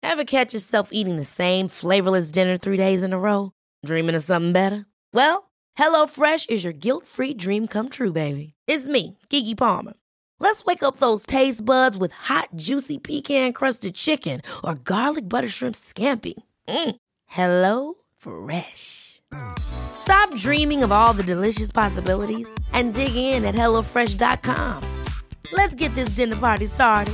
Ever catch yourself eating the same flavorless dinner 3 days in a row? Dreaming of something better? Well, HelloFresh is your guilt-free dream come true, baby. It's me, Keke Palmer. Let's wake up those taste buds with hot, juicy pecan-crusted chicken or garlic butter shrimp scampi. Hello Fresh. Stop dreaming of all the delicious possibilities and dig in at HelloFresh.com. Let's get this dinner party started.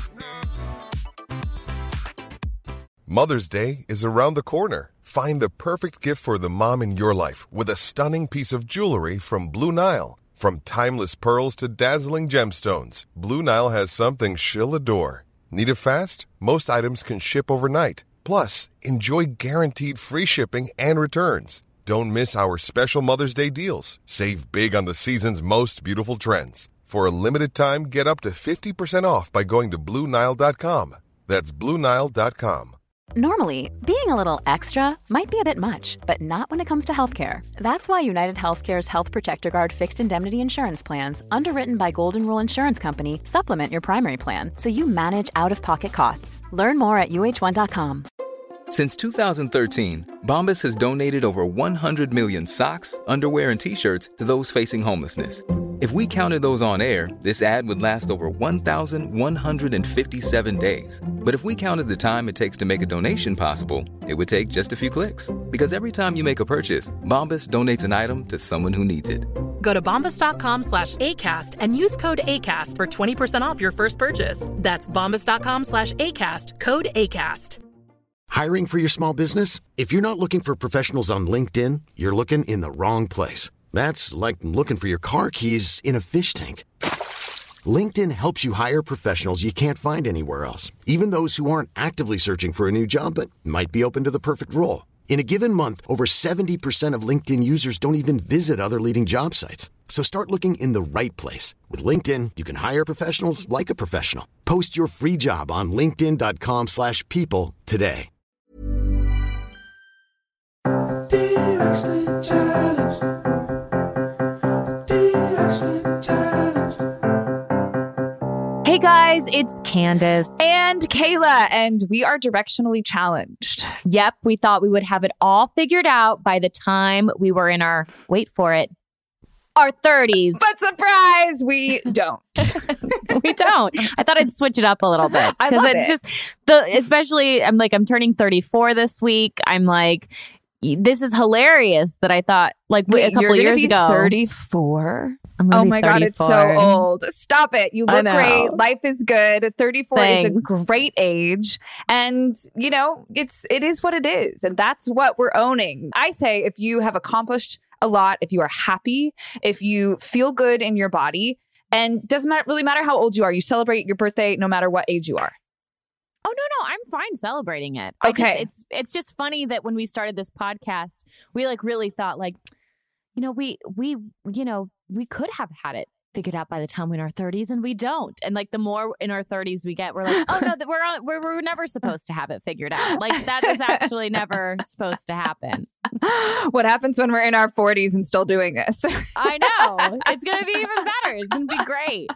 Mother's Day is around the corner. Find the perfect gift for the mom in your life with a stunning piece of jewelry from Blue Nile. From timeless pearls to dazzling gemstones, Blue Nile has something she'll adore. Need it fast? Most items can ship overnight. Plus, enjoy guaranteed free shipping and returns. Don't miss our special Mother's Day deals. Save big on the season's most beautiful trends. For a limited time, get up to 50% off by going to BlueNile.com. That's BlueNile.com. Normally, being a little extra might be a bit much, but not when it comes to healthcare. That's why United Healthcare's Health Protector Guard fixed indemnity insurance plans, underwritten by Golden Rule Insurance Company, supplement your primary plan so you manage out-of-pocket costs. Learn more at UH1.com. Since 2013, Bombas has donated over 100 million socks, underwear, and T-shirts to those facing homelessness. If we counted those on air, this ad would last over 1,157 days. But if we counted the time it takes to make a donation possible, it would take just a few clicks. Because every time you make a purchase, Bombas donates an item to someone who needs it. Go to bombas.com/ACAST and use code ACAST for 20% off your first purchase. That's bombas.com/ACAST, code ACAST. Hiring for your small business? If you're not looking for professionals on LinkedIn, you're looking in the wrong place. That's like looking for your car keys in a fish tank. LinkedIn helps you hire professionals you can't find anywhere else, even those who aren't actively searching for a new job but might be open to the perfect role. In a given month, over 70% of LinkedIn users don't even visit other leading job sites. So start looking in the right place. With LinkedIn, you can hire professionals like a professional. Post your free job on linkedin.com/people today. Hey guys, it's Candace. And Kayla, and we are directionally challenged. Yep, we thought we would have it all figured out by the time we were in our, wait for it, our 30s. But surprise, we don't. We don't. I thought I'd switch it up a little bit. I love it's it. just, especially, I'm turning 34 this week. I'm like, this is hilarious that I thought, like, a couple years ago. 34? Oh my God, it's so old. Stop it. You look great. Life is good. 34 is a great age. And, you know, it is what it is. And that's what we're owning. I say if you have accomplished a lot, if you are happy, if you feel good in your body, and doesn't really matter how old you are, you celebrate your birthday no matter what age you are. Oh, no, I'm fine celebrating it. Okay. It's just funny that when we started this podcast, we really thought we could have had it figured out by the time we're in our 30s, and we don't. And the more in our 30s we get, we're like, oh no, we're never supposed to have it figured out. That is actually never supposed to happen. What happens when we're in our 40s and still doing this? I know. It's going to be even better. It's going to be great.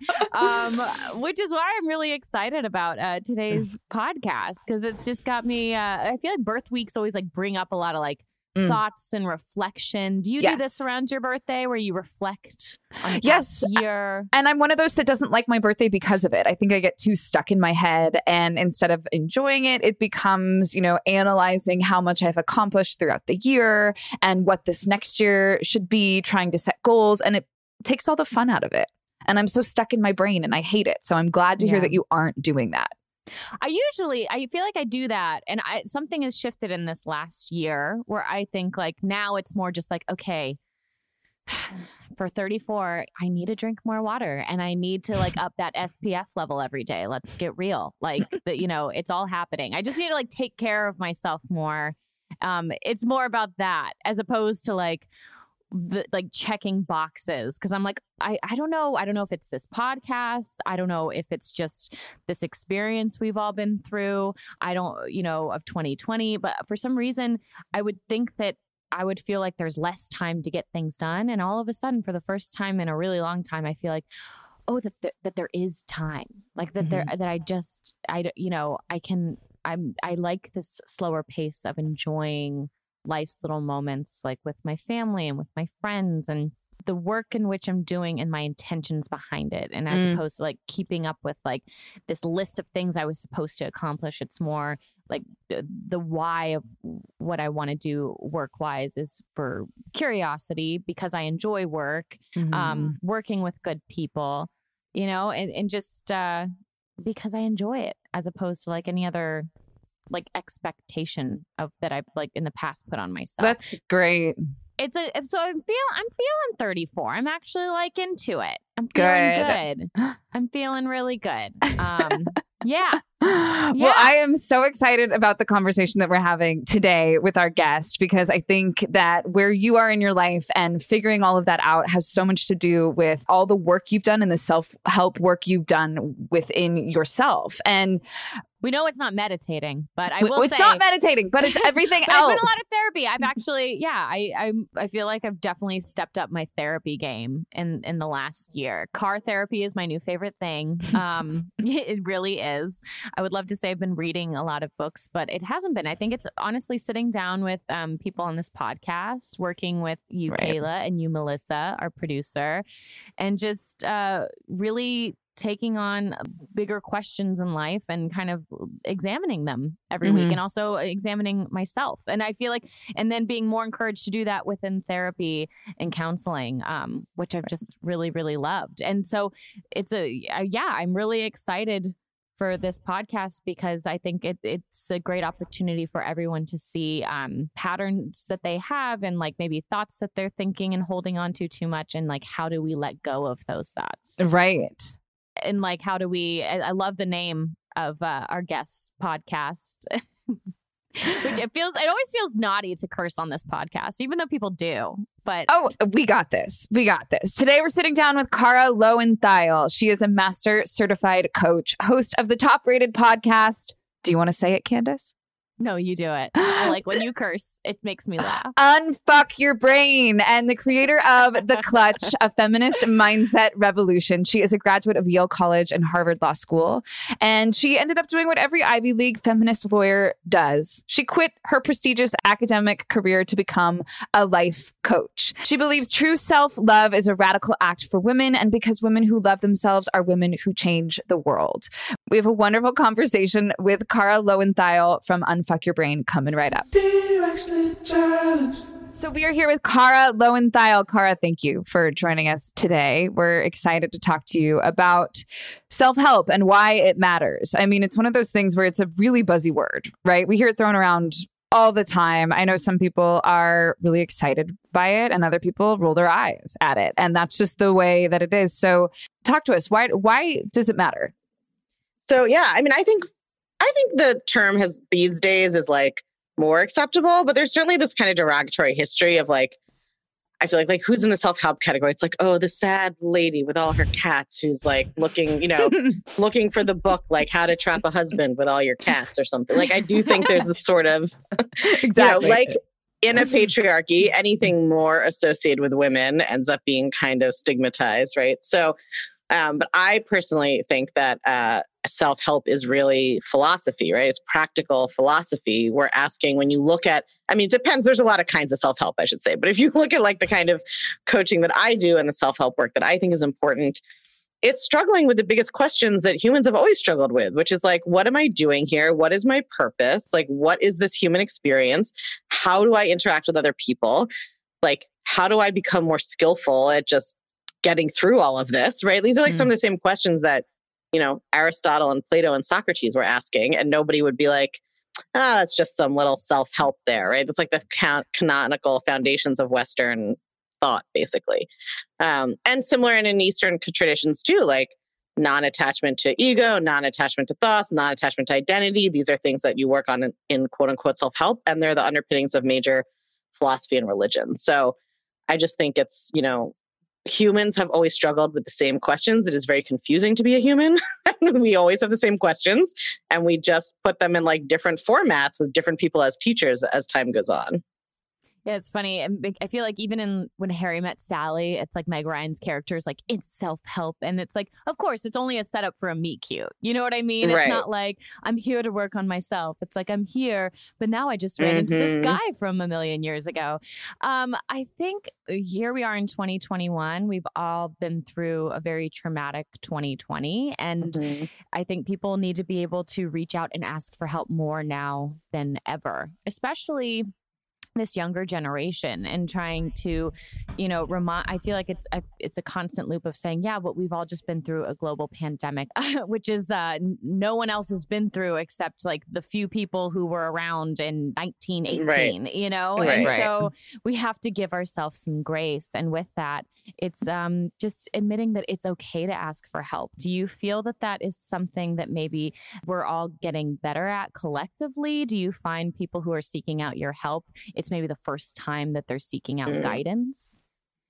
Which is why I'm really excited about today's podcast, because it's just got me, I feel like birth weeks always bring up a lot of thoughts and reflection. Do you do this around your birthday where you reflect on the past year? And I'm one of those that doesn't like my birthday because of it. I think I get too stuck in my head, and instead of enjoying it, it becomes, analyzing how much I've accomplished throughout the year and what this next year should be, trying to set goals, and it takes all the fun out of it. And I'm so stuck in my brain and I hate it. So I'm glad to hear that you aren't doing that. I feel like I do that. And something has shifted in this last year where I think now it's more just okay, for 34, I need to drink more water and I need to up that SPF level every day. Let's get real. It's all happening. I just need to take care of myself more. It's more about that as opposed to checking boxes, because I'm I don't know if it's this podcast, I don't know if it's just this experience we've all been through, I don't of 2020, but for some reason I would think that I would feel like there's less time to get things done, and all of a sudden for the first time in a really long time I feel that there is time, that I can I like this slower pace of enjoying life's little moments, like with my family and with my friends, and the work in which I'm doing and my intentions behind it. And as opposed to like keeping up with like this list of things I was supposed to accomplish, it's more like the why of what I want to do work wise is for curiosity, because I enjoy work, working with good people, you know, and just because I enjoy it, as opposed to like any other like expectation of that I've like in the past put on myself. That's great. So I'm feeling 34. I'm actually like into it. I'm feeling good. I'm feeling really good. Yeah. Well, I am so excited about the conversation that we're having today with our guest, because I think that where you are in your life and figuring all of that out has so much to do with all the work you've done and the self-help work you've done within yourself. And we know it's not meditating, but I will say it's not meditating, but it's everything else. It's been a lot of therapy. I've actually, I feel like I've definitely stepped up my therapy game in the last year. Car therapy is my new favorite thing. It really is. I would love to say I've been reading a lot of books, but it hasn't been. I think it's honestly sitting down with people on this podcast, working with you, Kayla, and you, Melissa, our producer, and just really taking on bigger questions in life and kind of examining them every week, and also examining myself. And I feel like, and then being more encouraged to do that within therapy and counseling, which I've just really, really loved. And so it's I'm really excited for this podcast, because I think it's a great opportunity for everyone to see patterns that they have, and like maybe thoughts that they're thinking and holding on to too much, and like how do we let go of those thoughts? Right. And like, how do we, I love the name of our guest podcast, which it always feels naughty to curse on this podcast, even though people do. But we got this. Today we're sitting down with Cara Lowenthal. She is a master certified coach, host of the top rated podcast. Do you want to say it, Candace? No, you do it. I like when you curse. It makes me laugh. Unfuck Your Brain, and the creator of The Clutch, a feminist mindset revolution. She is a graduate of Yale College and Harvard Law School, and she ended up doing what every Ivy League feminist lawyer does. She quit her prestigious academic career to become a life coach. She believes true self-love is a radical act for women, and because women who love themselves are women who change the world. We have a wonderful conversation with Cara Lowenthal from Unfuck Your Brain coming right up. So we are here with Cara Lowenthal. Cara, thank you for joining us today. We're excited to talk to you about self-help and why it matters. I mean, it's one of those things where it's a really buzzy word, right? We hear it thrown around all the time. I know some people are really excited by it and other people roll their eyes at it. And that's just the way that it is. So talk to us. Why does it matter? So, yeah, I mean, I think the term has these days is like more acceptable, but there's certainly this kind of derogatory history of like, I feel like who's in the self-help category? It's like, oh, the sad lady with all her cats who's like looking, looking for the book, like How to Trap a Husband with All Your Cats or something. Like, I do think there's this sort of, exactly. Like in a patriarchy, anything more associated with women ends up being kind of stigmatized, right? So, but I personally think that self-help is really philosophy, right? It's practical philosophy. We're asking, when you look at, I mean, it depends. There's a lot of kinds of self-help, I should say. But if you look at like the kind of coaching that I do and the self-help work that I think is important, it's struggling with the biggest questions that humans have always struggled with, which is like, what am I doing here? What is my purpose? Like, what is this human experience? How do I interact with other people? Like, how do I become more skillful at just getting through all of this, right? These are like some of the same questions that, Aristotle and Plato and Socrates were asking, and nobody would be like, that's just some little self-help there, right? That's like the canonical foundations of Western thought, basically. And similar in Eastern traditions too, like non-attachment to ego, non-attachment to thoughts, non-attachment to identity. These are things that you work on in quote unquote self-help, and they're the underpinnings of major philosophy and religion. So I just think it's, humans have always struggled with the same questions. It is very confusing to be a human. We always have the same questions, and we just put them in like different formats with different people as teachers as time goes on. Yeah, it's funny. I feel like even in When Harry Met Sally, it's like Meg Ryan's character is like, it's self-help. And it's like, of course, it's only a setup for a meet cute. You know what I mean? Right. It's not like, I'm here to work on myself. It's like, I'm here, but now I just ran into this guy from a million years ago. I think here we are in 2021. We've all been through a very traumatic 2020. And I think people need to be able to reach out and ask for help more now than ever, especially this younger generation, and trying to, I feel like it's a constant loop of saying, yeah, but we've all just been through a global pandemic, which is no one else has been through except like the few people who were around in 1918, and so we have to give ourselves some grace. And with that, it's just admitting that it's okay to ask for help. Do you feel that is something that maybe we're all getting better at collectively? Do you find people who are seeking out your help, it's maybe the first time that they're seeking out guidance?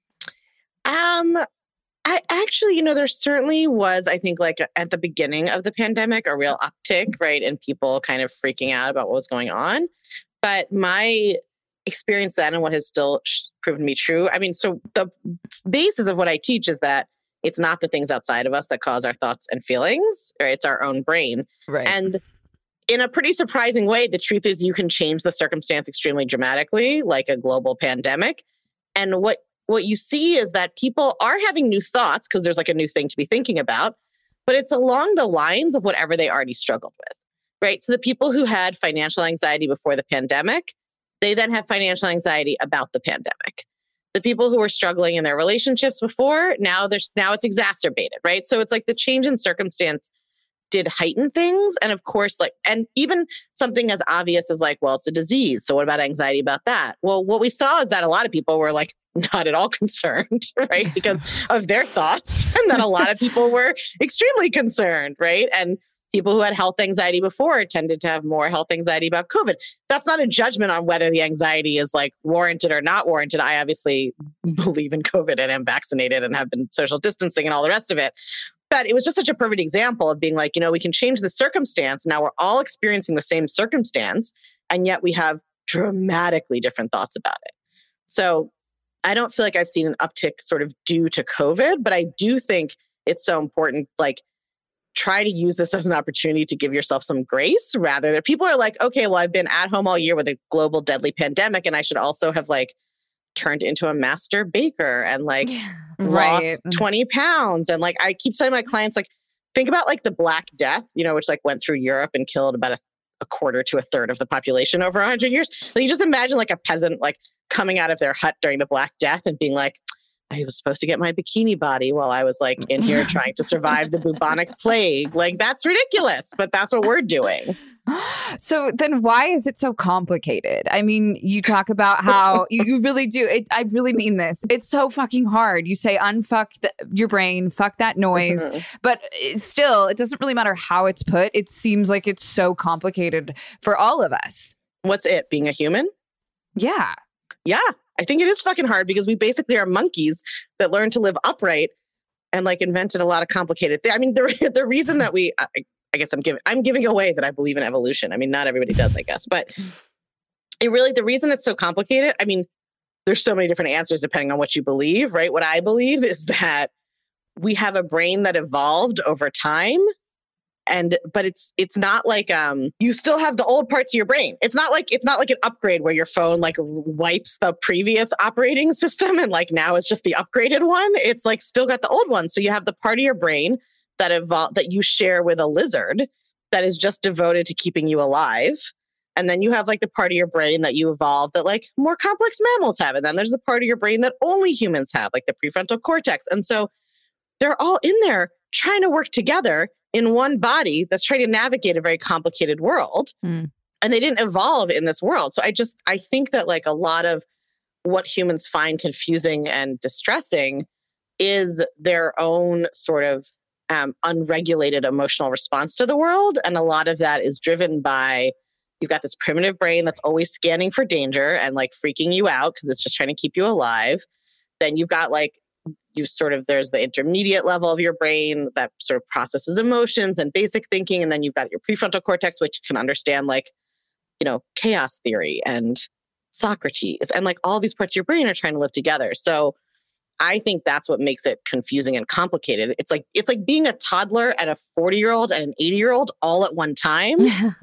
I actually, there certainly was, I think, like at the beginning of the pandemic, a real uptick, right? And people kind of freaking out about what was going on. But my experience then, and what has still proven to be true, I mean, so the basis of what I teach is that it's not the things outside of us that cause our thoughts and feelings, right? It's our own brain. Right. And in a pretty surprising way, the truth is you can change the circumstance extremely dramatically, like a global pandemic. And what you see is that people are having new thoughts because there's like a new thing to be thinking about, but it's along the lines of whatever they already struggled with, right? So the people who had financial anxiety before the pandemic, they then have financial anxiety about the pandemic. The people who were struggling in their relationships before, now it's exacerbated, right? So it's like the change in circumstance did heighten things. And of course, and even something as obvious as like, well, it's a disease. So what about anxiety about that? Well, what we saw is that a lot of people were like not at all concerned, right? Because of their thoughts. And then a lot of people were extremely concerned, right? And people who had health anxiety before tended to have more health anxiety about COVID. That's not a judgment on whether the anxiety is like warranted or not warranted. I obviously believe in COVID and am vaccinated and have been social distancing and all the rest of it. But it was just such a perfect example of being like, we can change the circumstance. Now we're all experiencing the same circumstance, and yet we have dramatically different thoughts about it. So I don't feel like I've seen an uptick sort of due to COVID, but I do think it's so important, like, try to use this as an opportunity to give yourself some grace rather than people are like, okay, well, I've been at home all year with a global deadly pandemic, and I should also have like turned into a master baker and like lost 20 pounds. And like, I keep telling my clients, like, think about like the Black Death, which like went through Europe and killed about a quarter to a third of the population over 100 years. So you just imagine like a peasant, like coming out of their hut during the Black Death and being like, I was supposed to get my bikini body while I was like in here trying to survive the bubonic plague. Like, that's ridiculous, but that's what we're doing. So then why is it so complicated? I mean, you talk about how you really do. I really mean this. It's so fucking hard. You say unfuck your brain, fuck that noise. But still, it doesn't really matter how it's put. It seems like it's so complicated for all of us. What's it? Being a human? Yeah. Yeah. I think it is fucking hard because we basically are monkeys that learn to live upright and like invented a lot of complicated things. I mean, the reason that I guess I'm giving away that I believe in evolution. I mean, not everybody does, I guess, but the reason it's so complicated, I mean, there's so many different answers depending on what you believe, right? What I believe is that we have a brain that evolved over time. But it's not like you still have the old parts of your brain. It's not like an upgrade where your phone like wipes the previous operating system and like now it's just the upgraded one. It's like still got the old one. So you have the part of your brain that evolved that you share with a lizard that is just devoted to keeping you alive. And then you have like the part of your brain that you evolved that like more complex mammals have. And then there's the part of your brain that only humans have, like the prefrontal cortex. And so they're all in there trying to work together in one body that's trying to navigate a very complicated world. And they didn't evolve in this world. So I think that like a lot of what humans find confusing and distressing is their own sort of unregulated emotional response to the world. And a lot of that is driven by, you've got this primitive brain that's always scanning for danger and like freaking you out because it's just trying to keep you alive. Then you've got like, there's the intermediate level of your brain that sort of processes emotions and basic thinking. And then you've got your prefrontal cortex, which can understand like, chaos theory and Socrates, and like all these parts of your brain are trying to live together. So I think that's what makes it confusing and complicated. It's like being a toddler and a 40-year-old and an 80-year-old all at one time.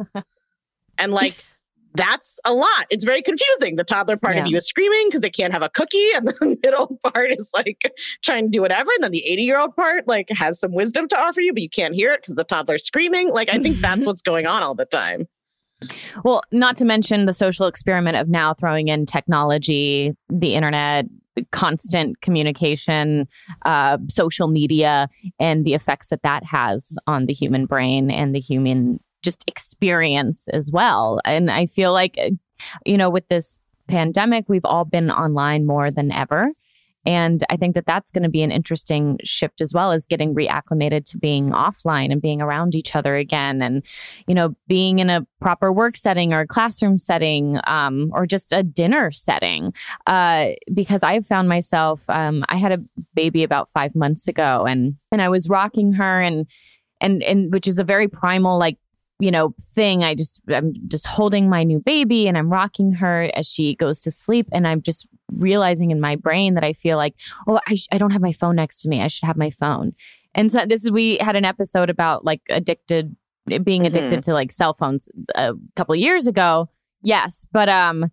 And like, that's a lot. It's very confusing. The toddler part of you is screaming because they can't have a cookie. And the middle part is like trying to do whatever. And then the 80-year-old part like has some wisdom to offer you, but you can't hear it because the toddler's screaming. Like, I think that's what's going on all the time. Well, not to mention the social experiment of now throwing in technology, the internet, constant communication, social media, and the effects that has on the human brain and the human just experience as well. And I feel like, with this pandemic, we've all been online more than ever. And I think that's going to be an interesting shift as well, as getting reacclimated to being offline and being around each other again. And, being in a proper work setting or a classroom setting, or just a dinner setting. Because I've found myself, I had a baby about 5 months ago, and I was rocking her and which is a very primal, thing. I'm just holding my new baby and I'm rocking her as she goes to sleep. And I'm just realizing in my brain that I feel like, I don't have my phone next to me. I should have my phone. And so we had an episode about like being addicted to like cell phones a couple of years ago. Yes. But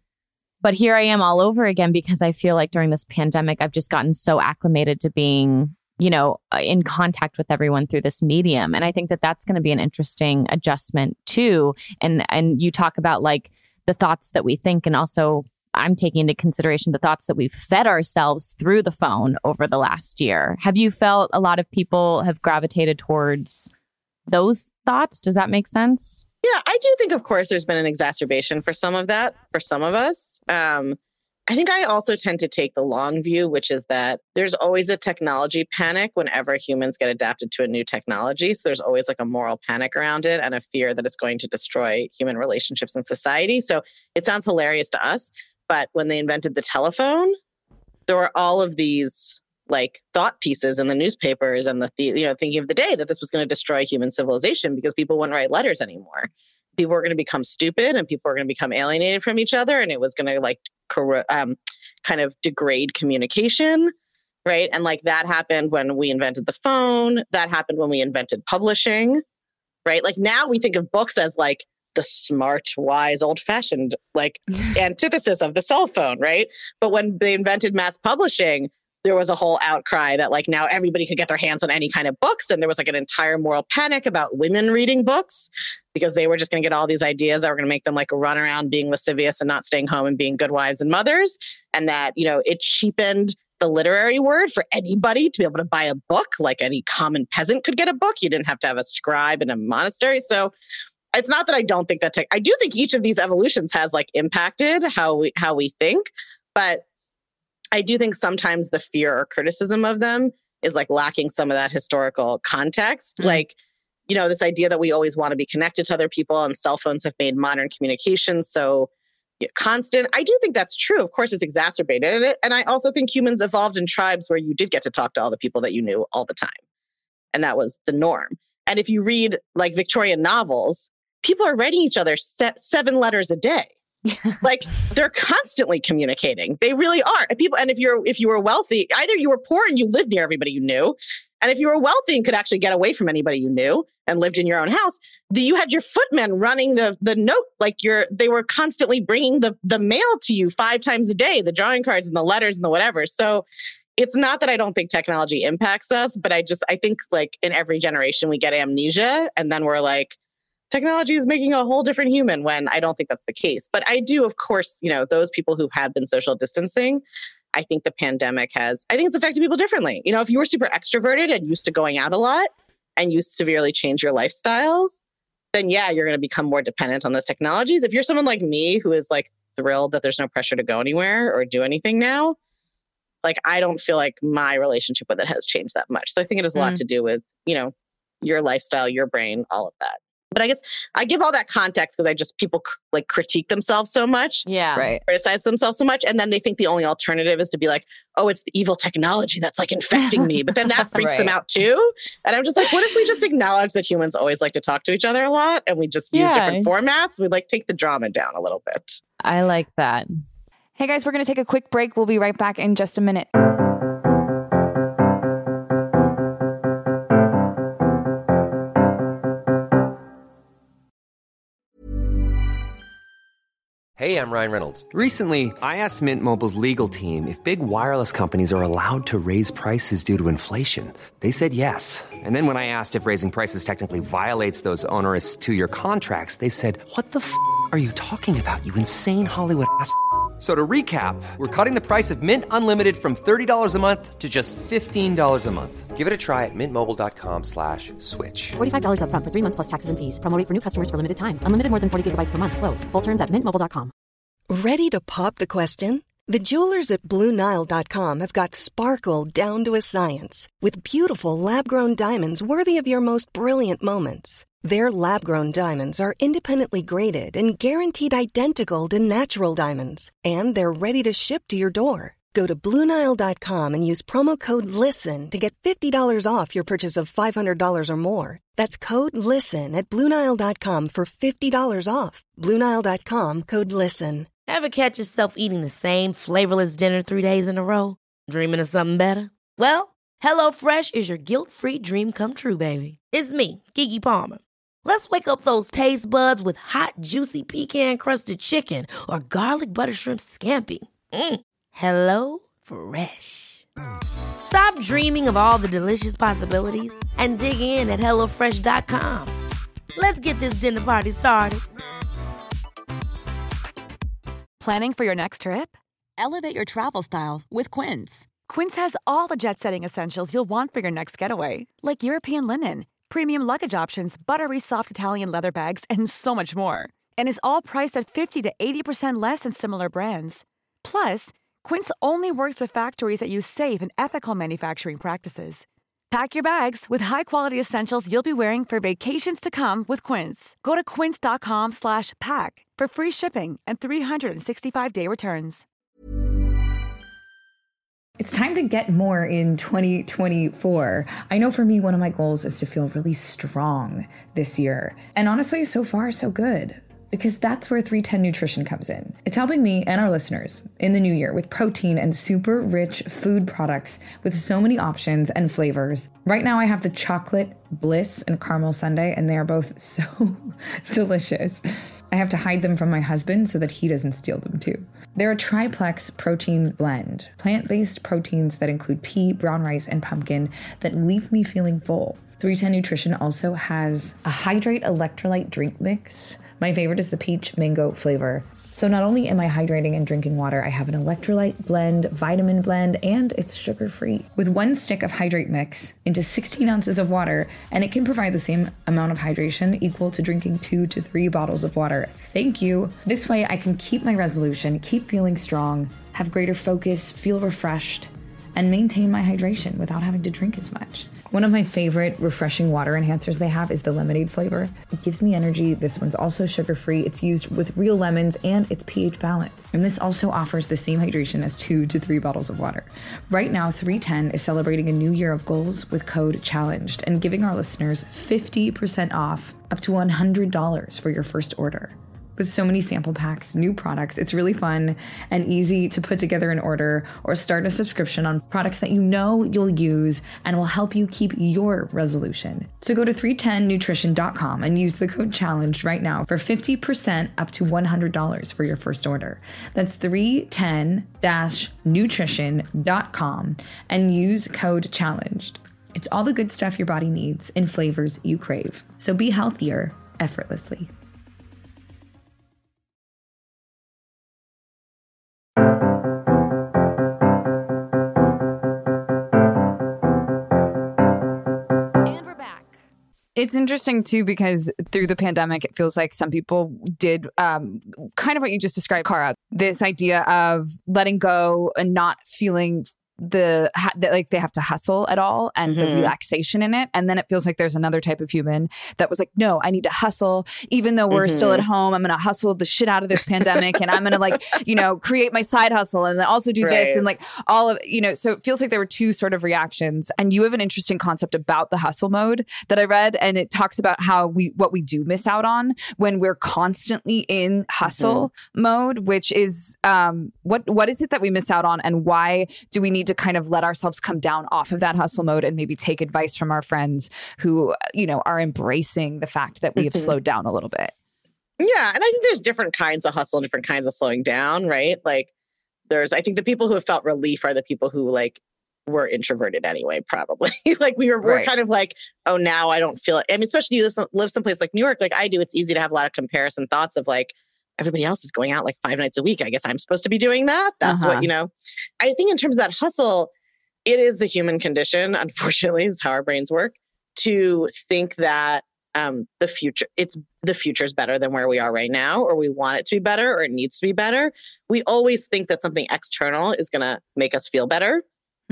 here I am all over again, because I feel like during this pandemic, I've just gotten so acclimated to being in contact with everyone through this medium. And I think that's going to be an interesting adjustment too. And you talk about like the thoughts that we think, and also I'm taking into consideration the thoughts that we've fed ourselves through the phone over the last year. Have you felt a lot of people have gravitated towards those thoughts? Does that make sense? Yeah, I do think, of course, there's been an exacerbation for some of that, for some of us. I think I also tend to take the long view, which is that there's always a technology panic whenever humans get adapted to a new technology. So there's always like a moral panic around it and a fear that it's going to destroy human relationships and society. So it sounds hilarious to us, but when they invented the telephone, there were all of these like thought pieces in the newspapers and thinking of the day that this was going to destroy human civilization because people wouldn't write letters anymore. People were going to become stupid and people were going to become alienated from each other, and it was going to like kind of degrade communication, right? And like that happened when we invented the phone. That happened when we invented publishing, right? Like now we think of books as like the smart, wise, old-fashioned like antithesis of the cell phone, right? But when they invented mass publishing, there was a whole outcry that like now everybody could get their hands on any kind of books. And there was like an entire moral panic about women reading books because they were just going to get all these ideas that were going to make them like run around being lascivious and not staying home and being good wives and mothers. And that, it cheapened the literary word for anybody to be able to buy a book. Like any common peasant could get a book. You didn't have to have a scribe in a monastery. So it's not that I don't think that I do think each of these evolutions has like impacted how we think, but I do think sometimes the fear or criticism of them is like lacking some of that historical context. Mm-hmm. Like, this idea that we always want to be connected to other people and cell phones have made modern communication so constant. I do think that's true. Of course, it's exacerbated it. And I also think humans evolved in tribes where you did get to talk to all the people that you knew all the time. And that was the norm. And if you read like Victorian novels, people are writing each other 7 letters a day. Like they're constantly communicating. They really are. And if you were wealthy, either you were poor and you lived near everybody you knew. And if you were wealthy and could actually get away from anybody you knew and lived in your own house, you had your footmen running the note, like they were constantly bringing the mail to you 5 times a day, the drawing cards and the letters and the whatever. So it's not that I don't think technology impacts us, but I think like in every generation we get amnesia and then we're like, technology is making a whole different human, when I don't think that's the case. But I do, of course, those people who have been social distancing, I think the pandemic I think it's affected people differently. If you were super extroverted and used to going out a lot and you severely change your lifestyle, then yeah, you're going to become more dependent on those technologies. If you're someone like me who is like thrilled that there's no pressure to go anywhere or do anything now, like I don't feel like my relationship with it has changed that much. So I think it has a lot to do with, your lifestyle, your brain, all of that. But I guess I give all that context because people like critique themselves so much. Yeah. Right. Criticize themselves so much. And then they think the only alternative is to be like, oh, it's the evil technology that's like infecting me. But then that freaks them out too. And I'm just like, what if we just acknowledge that humans always like to talk to each other a lot and we just use different formats? We like take the drama down a little bit. I like that. Hey guys, we're going to take a quick break. We'll be right back in just a minute. Hey, I'm Ryan Reynolds. Recently, I asked Mint Mobile's legal team if big wireless companies are allowed to raise prices due to inflation. They said yes. And then when I asked if raising prices technically violates those onerous 2-year contracts, they said, "What the f*** are you talking about, you insane Hollywood ass?" So to recap, we're cutting the price of Mint Unlimited from $30 a month to just $15 a month. Give it a try at mintmobile.com/switch. $45 up front for 3 months plus taxes and fees. Promo rate for new customers for limited time. Unlimited more than 40 gigabytes per month. Slows full terms at mintmobile.com. Ready to pop the question? The jewelers at BlueNile.com have got sparkle down to a science with beautiful lab-grown diamonds worthy of your most brilliant moments. Their lab-grown diamonds are independently graded and guaranteed identical to natural diamonds. And they're ready to ship to your door. Go to BlueNile.com and use promo code LISTEN to get $50 off your purchase of $500 or more. That's code LISTEN at BlueNile.com for $50 off. BlueNile.com, code LISTEN. Ever catch yourself eating the same flavorless dinner 3 days in a row? Dreaming of something better? Well, HelloFresh is your guilt-free dream come true, baby. It's me, Keke Palmer. Let's wake up those taste buds with hot, juicy pecan-crusted chicken or garlic butter shrimp scampi. Hello Fresh. Stop dreaming of all the delicious possibilities and dig in at HelloFresh.com. Let's get this dinner party started. Planning for your next trip? Elevate your travel style with Quince. Quince has all the jet-setting essentials you'll want for your next getaway, like European linen, premium luggage options, buttery soft Italian leather bags, and so much more. And is all priced at 50 to 80% less than similar brands. Plus, Quince only works with factories that use safe and ethical manufacturing practices. Pack your bags with high-quality essentials you'll be wearing for vacations to come with Quince. Go to quince.com/pack for free shipping and 365-day returns. It's time to get more in 2024. I know for me, one of my goals is to feel really strong this year. And honestly, so far, so good. Because that's where 310 Nutrition comes in. It's helping me and our listeners in the new year with protein and super rich food products with so many options and flavors. Right now I have the chocolate bliss and caramel sundae, and they are both so delicious. I have to hide them from my husband so that he doesn't steal them too. They're a triplex protein blend, plant-based proteins that include pea, brown rice, and pumpkin that leave me feeling full. 310 Nutrition also has a Hydrate electrolyte drink mix. My favorite is the peach mango flavor. So not only am I hydrating and drinking water, I have an electrolyte blend, vitamin blend, and it's sugar-free. With 1 stick of Hydrate mix into 16 ounces of water, and it can provide the same amount of hydration equal to drinking 2 to 3 bottles of water. Thank you. This way I can keep my resolution, keep feeling strong, have greater focus, feel refreshed, and maintain my hydration without having to drink as much. One of my favorite refreshing water enhancers they have is the lemonade flavor. It gives me energy. This one's also sugar-free. It's used with real lemons and it's pH balanced. And this also offers the same hydration as 2 to 3 bottles of water. Right now, 310 is celebrating a new year of goals with code CHALLENGED and giving our listeners 50% off up to $100 for your first order. With so many sample packs, new products, it's really fun and easy to put together an order or start a subscription on products that you know you'll use and will help you keep your resolution. So go to 310nutrition.com and use the code CHALLENGED right now for 50% up to $100 for your first order. That's 310-nutrition.com and use code CHALLENGED. It's all the good stuff your body needs in flavors you crave. So be healthier effortlessly. It's interesting, too, because through the pandemic, it feels like some people did kind of what you just described, Cara, this idea of letting go and not feeling like they have to hustle at all and the relaxation in it. And then it feels like there's another type of human that was like, no, I need to hustle. Even though we're still at home, I'm going to hustle the shit out of this pandemic and I'm going to like, create my side hustle and then also do this and like all of, so it feels like there were two sort of reactions. And you have an interesting concept about the hustle mode that I read. And it talks about how what we do miss out on when we're constantly in hustle mode, which is what is it that we miss out on and why do we need to kind of let ourselves come down off of that hustle mode and maybe take advice from our friends who, are embracing the fact that we have slowed down a little bit. Yeah. And I think there's different kinds of hustle and different kinds of slowing down, right? Like I think the people who have felt relief are the people who like were introverted anyway, probably. Like we're kind of like, oh, now I don't feel it. I mean, especially you live someplace like New York, like I do, it's easy to have a lot of comparison thoughts of like, everybody else is going out like 5 nights a week. I guess I'm supposed to be doing that. That's what, I think in terms of that hustle, it is the human condition, unfortunately, is how our brains work, to think that the future is better than where we are right now, or we want it to be better, or it needs to be better. We always think that something external is going to make us feel better.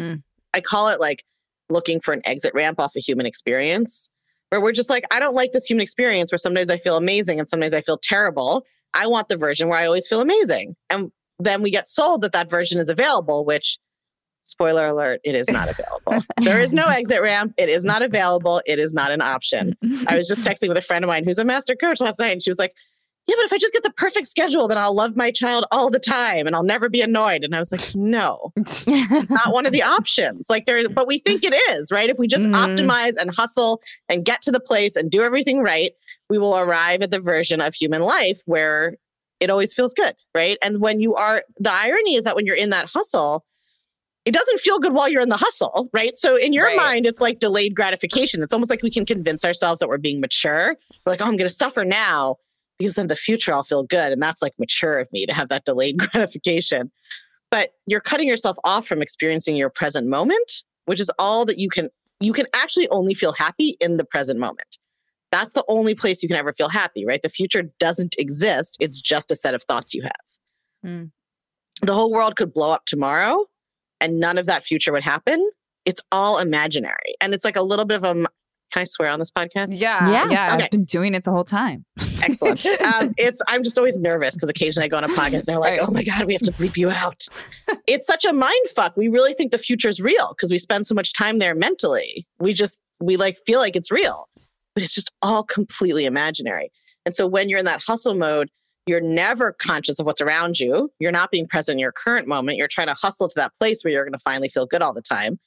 I call it like looking for an exit ramp off the human experience, where we're just like, I don't like this human experience where some days I feel amazing and some days I feel terrible. I want the version where I always feel amazing. And then we get sold that version is available, which, spoiler alert, it is not available. There is no exit ramp. It is not available. It is not an option. I was just texting with a friend of mine who's a master coach last night, and she was like, yeah, but if I just get the perfect schedule, then I'll love my child all the time and I'll never be annoyed. And I was like, no, not one of the options. Like but we think it is, right? If we just optimize and hustle and get to the place and do everything right, we will arrive at the version of human life where it always feels good, right? And the irony is that when you're in that hustle, it doesn't feel good while you're in the hustle, right? So in your mind, it's like delayed gratification. It's almost like we can convince ourselves that we're being mature. We're like, oh, I'm going to suffer now, because then in the future I'll feel good. And that's like mature of me to have that delayed gratification. But you're cutting yourself off from experiencing your present moment, which is all that you can actually only feel happy in the present moment. That's the only place you can ever feel happy, right? The future doesn't exist. It's just a set of thoughts you have. The whole world could blow up tomorrow and none of that future would happen. It's all imaginary. And it's like a little bit of a... Can I swear on this podcast? Yeah. Okay. I've been doing it the whole time. Excellent. I'm just always nervous because occasionally I go on a podcast and they're like, oh my God, we have to bleep you out. It's such a mind fuck. We really think the future is real because we spend so much time there mentally. We like feel like it's real, but it's just all completely imaginary. And so when you're in that hustle mode, you're never conscious of what's around you. You're not being present in your current moment. You're trying to hustle to that place where you're going to finally feel good all the time.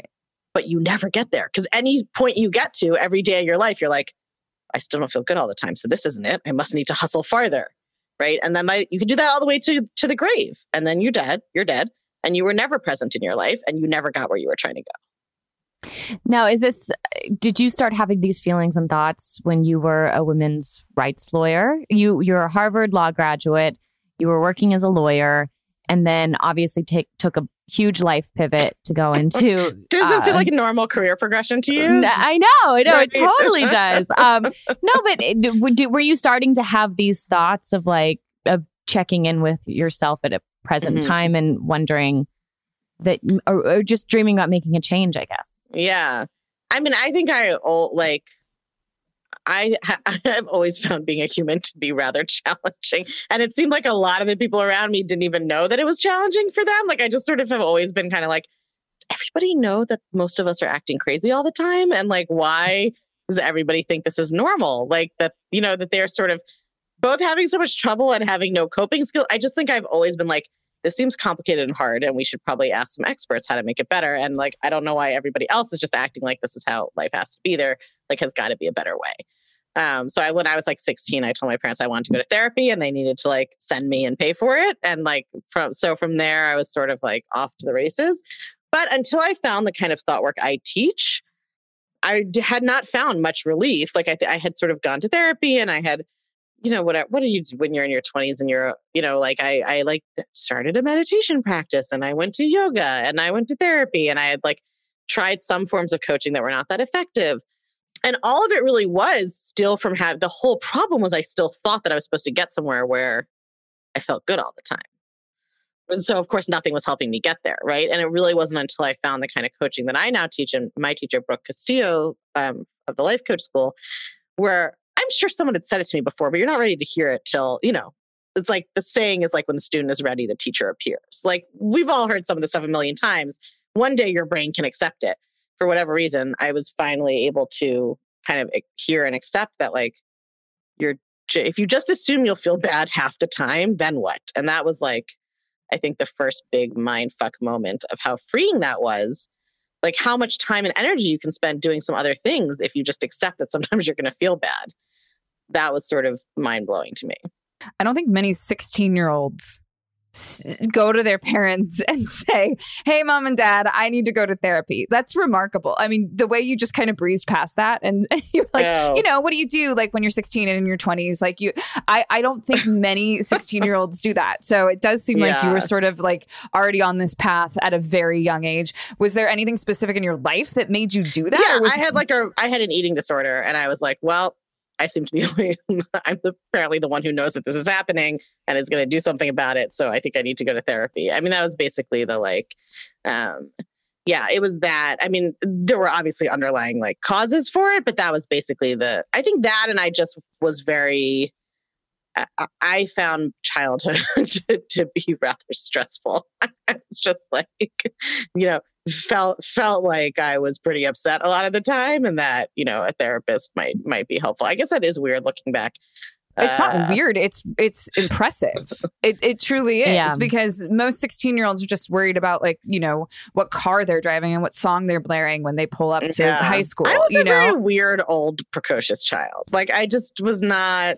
But you never get there because any point you get to every day of your life, you're like, I still don't feel good all the time. So this isn't it. I must need to hustle farther. Right. And then you can do that all the way to the grave. And then you're dead. And you were never present in your life and you never got where you were trying to go. Now, did you start having these feelings and thoughts when you were a women's rights lawyer? You're a Harvard law graduate. You were working as a lawyer and then obviously took a huge life pivot to go into. Does it seem like a normal career progression to you? I know, it totally does. No, but were you starting to have these thoughts of checking in with yourself at a present time and wondering that, or just dreaming about making a change, I guess? Yeah. I mean, I think I've always found being a human to be rather challenging. And it seemed like a lot of the people around me didn't even know that it was challenging for them. Like, I just sort of have always been kind of like, does everybody know that most of us are acting crazy all the time? And like, why does everybody think this is normal? Like that, that they're sort of both having so much trouble and having no coping skill. I just think I've always been like, this seems complicated and hard, and we should probably ask some experts how to make it better. And like, I don't know why everybody else is just acting like this is how life has to be. There has got to be a better way. So when I was like 16, I told my parents I wanted to go to therapy and they needed to like send me and pay for it. And from there, I was sort of like off to the races. But until I found the kind of thought work I teach, I had not found much relief. Like I had sort of gone to therapy and I had, what do you do when you're in your 20s and you're, I like started a meditation practice and I went to yoga and I went to therapy and I had like tried some forms of coaching that were not that effective. And all of it really was still from the whole problem was I still thought that I was supposed to get somewhere where I felt good all the time. And so, of course, nothing was helping me get there, right? And it really wasn't until I found the kind of coaching that I now teach, and my teacher, Brooke Castillo of the Life Coach School, where I'm sure someone had said it to me before, but you're not ready to hear it till, it's like the saying is like when the student is ready, the teacher appears. Like we've all heard some of this stuff a million times. One day your brain can accept it. For whatever reason, I was finally able to kind of hear and accept that like if you just assume you'll feel bad half the time, then what? And that was like, I think the first big mindfuck moment of how freeing that was, like how much time and energy you can spend doing some other things if you just accept that sometimes you're going to feel bad. That was sort of mind-blowing to me. I don't think many 16-year-olds go to their parents and say, hey, mom and dad, I need to go to therapy. That's remarkable. I mean, the way you just kind of breezed past that and you're like, what do you do like when you're 16 and in your 20s? Like I don't think many 16-year-olds do that. So it does seem like you were sort of like already on this path at a very young age. Was there anything specific in your life that made you do that? Yeah, I had an eating disorder and I was like, well, I seem to be I'm apparently the one who knows that this is happening and is going to do something about it. So I think I need to go to therapy. I mean, that was basically the it was that. I mean, there were obviously underlying like causes for it, but that was basically I think that, and I just was very, I found childhood to be rather stressful. I was just like, felt like I was pretty upset a lot of the time, and that a therapist might be helpful. I guess that is weird looking back. It's not weird. It's impressive. It truly is because most 16-year-olds are just worried about like what car they're driving and what song they're blaring when they pull up to high school. I was a very weird, old, precocious child. Like I just was not.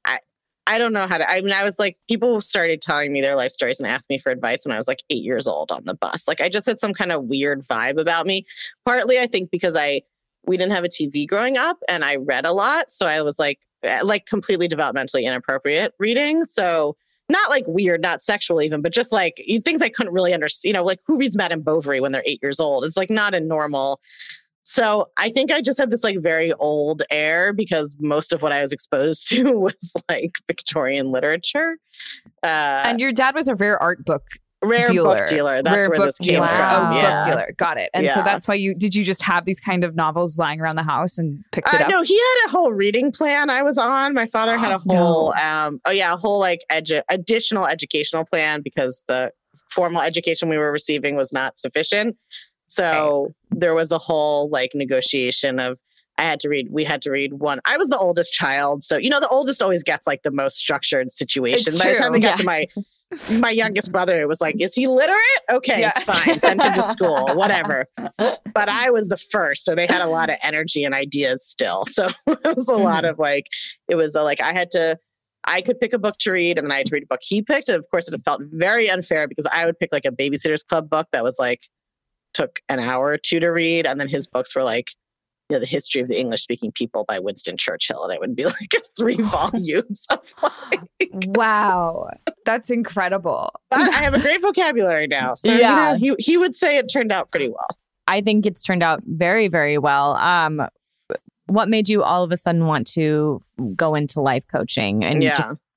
I don't know how to, I mean, I was like, people started telling me their life stories and asked me for advice when I was like 8 years old on the bus. Like I just had some kind of weird vibe about me. Partly, I think because we didn't have a TV growing up and I read a lot. So I was like completely developmentally inappropriate reading. So not like weird, not sexual even, but just like things I couldn't really understand, like who reads Madame Bovary when they're 8 years old? It's like not a normal. So I think I just had this like very old air because most of what I was exposed to was like Victorian literature. And your dad was a rare art book book dealer. That's rare where this came from. Book dealer. Got it. And so that's why did you just have these kind of novels lying around the house and picked it up? No, he had a whole reading plan I was on. My father had a whole, a whole like additional educational plan because the formal education we were receiving was not sufficient. So there was a whole like negotiation of we had to read one. I was the oldest child. So, the oldest always gets like the most structured situation. By the time they got to my youngest brother, it was like, is he literate? Okay, it's fine. Send him to school, whatever. But I was the first. So they had a lot of energy and ideas still. So it was a lot of like, it was like I could pick a book to read and then I had to read a book he picked. And of course, it felt very unfair because I would pick like a Babysitter's Club book that was like, took an hour or two to read. And then his books were like, The History of the English-Speaking People by Winston Churchill. And it would be like 3 volumes of like... Wow. That's incredible. But I have a great vocabulary now. So he would say it turned out pretty well. I think it's turned out very, very well. What made you all of a sudden want to go into life coaching? And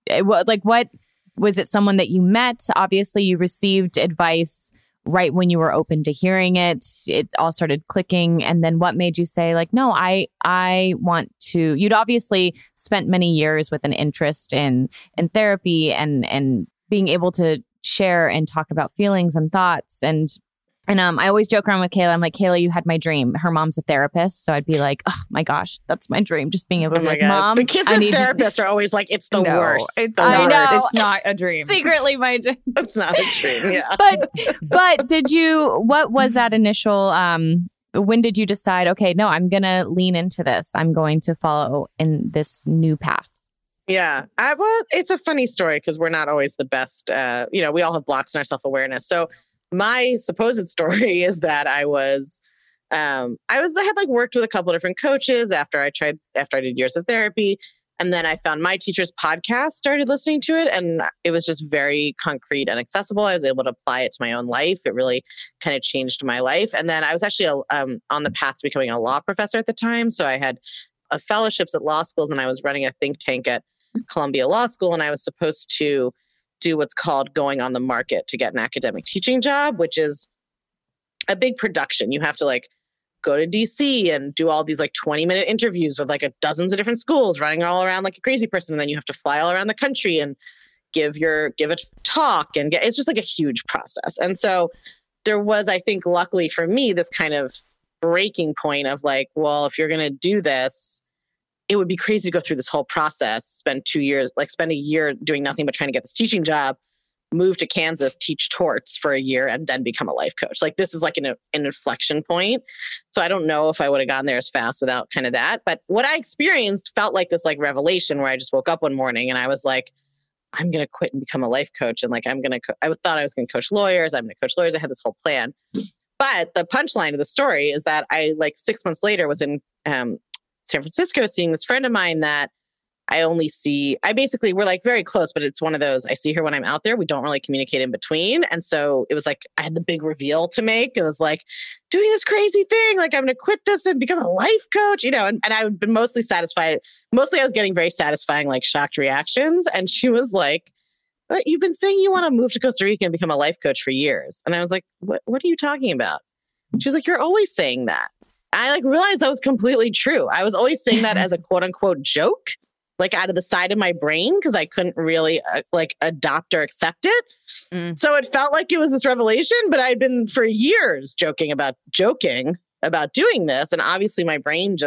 what was it? Someone that you met? Obviously, you received advice right when you were open to hearing it. It all started clicking. And then what made you say like, no, I want to, you'd obviously spent many years with an interest in therapy and being able to share and talk about feelings and thoughts. And I always joke around with Kayla. I'm like, Kayla, you had my dream. Her mom's a therapist. So I'd be like, oh my gosh, that's my dream. Just being able to be like, Mom, the kids of therapists are always like, it's the worst. I know. It's not a dream. Secretly my dream. It's not a dream. Yeah. But what was that initial, when did you decide, okay, no, I'm going to lean into this. I'm going to follow in this new path. Yeah. Well, it's a funny story because we're not always the best. We all have blocks in our self-awareness. So my supposed story is that I had like worked with a couple of different coaches after I did years of therapy. And then I found my teacher's podcast, started listening to it. And it was just very concrete and accessible. I was able to apply it to my own life. It really kind of changed my life. And then I was actually on the path to becoming a law professor at the time. So I had fellowships at law schools and I was running a think tank at Columbia Law School. And I was supposed to do what's called going on the market to get an academic teaching job, which is a big production. You have to like go to DC and do all these like 20-minute interviews with like dozens of different schools, running all around like a crazy person. And then you have to fly all around the country and give a talk, and it's just like a huge process. And so there was, I think, luckily for me, this kind of breaking point of like, well, if you're going to do this, it would be crazy to go through this whole process, spend 2 years, like spend a year doing nothing but trying to get this teaching job, move to Kansas, teach torts for a year, and then become a life coach. Like this is like an inflection point. So I don't know if I would have gotten there as fast without kind of that. But what I experienced felt like this like revelation where I just woke up one morning and I was like, I'm going to quit and become a life coach. And like, I thought I was going to coach lawyers. I'm going to coach lawyers. I had this whole plan. But the punchline of the story is that I, like 6 months later, was in San Francisco seeing this friend of mine that we're like very close, but it's one of those, I see her when I'm out there. We don't really communicate in between. And so it was like, I had the big reveal to make. It was like doing this crazy thing. Like I'm going to quit this and become a life coach, and I've been mostly satisfied. Mostly I was getting very satisfying, like shocked reactions. And she was like, but you've been saying you want to move to Costa Rica and become a life coach for years. And I was like, what are you talking about? She was like, you're always saying that. I like realized that was completely true. I was always saying that as a quote unquote joke, like out of the side of my brain, because I couldn't really like adopt or accept it. So it felt like it was this revelation, but I'd been for years joking about doing this. And obviously my brain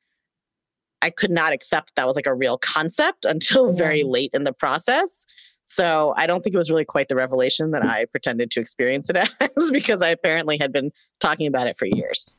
I could not accept that was like a real concept until very late in the process. So I don't think it was really quite the revelation that I pretended to experience it as, because I apparently had been talking about it for years.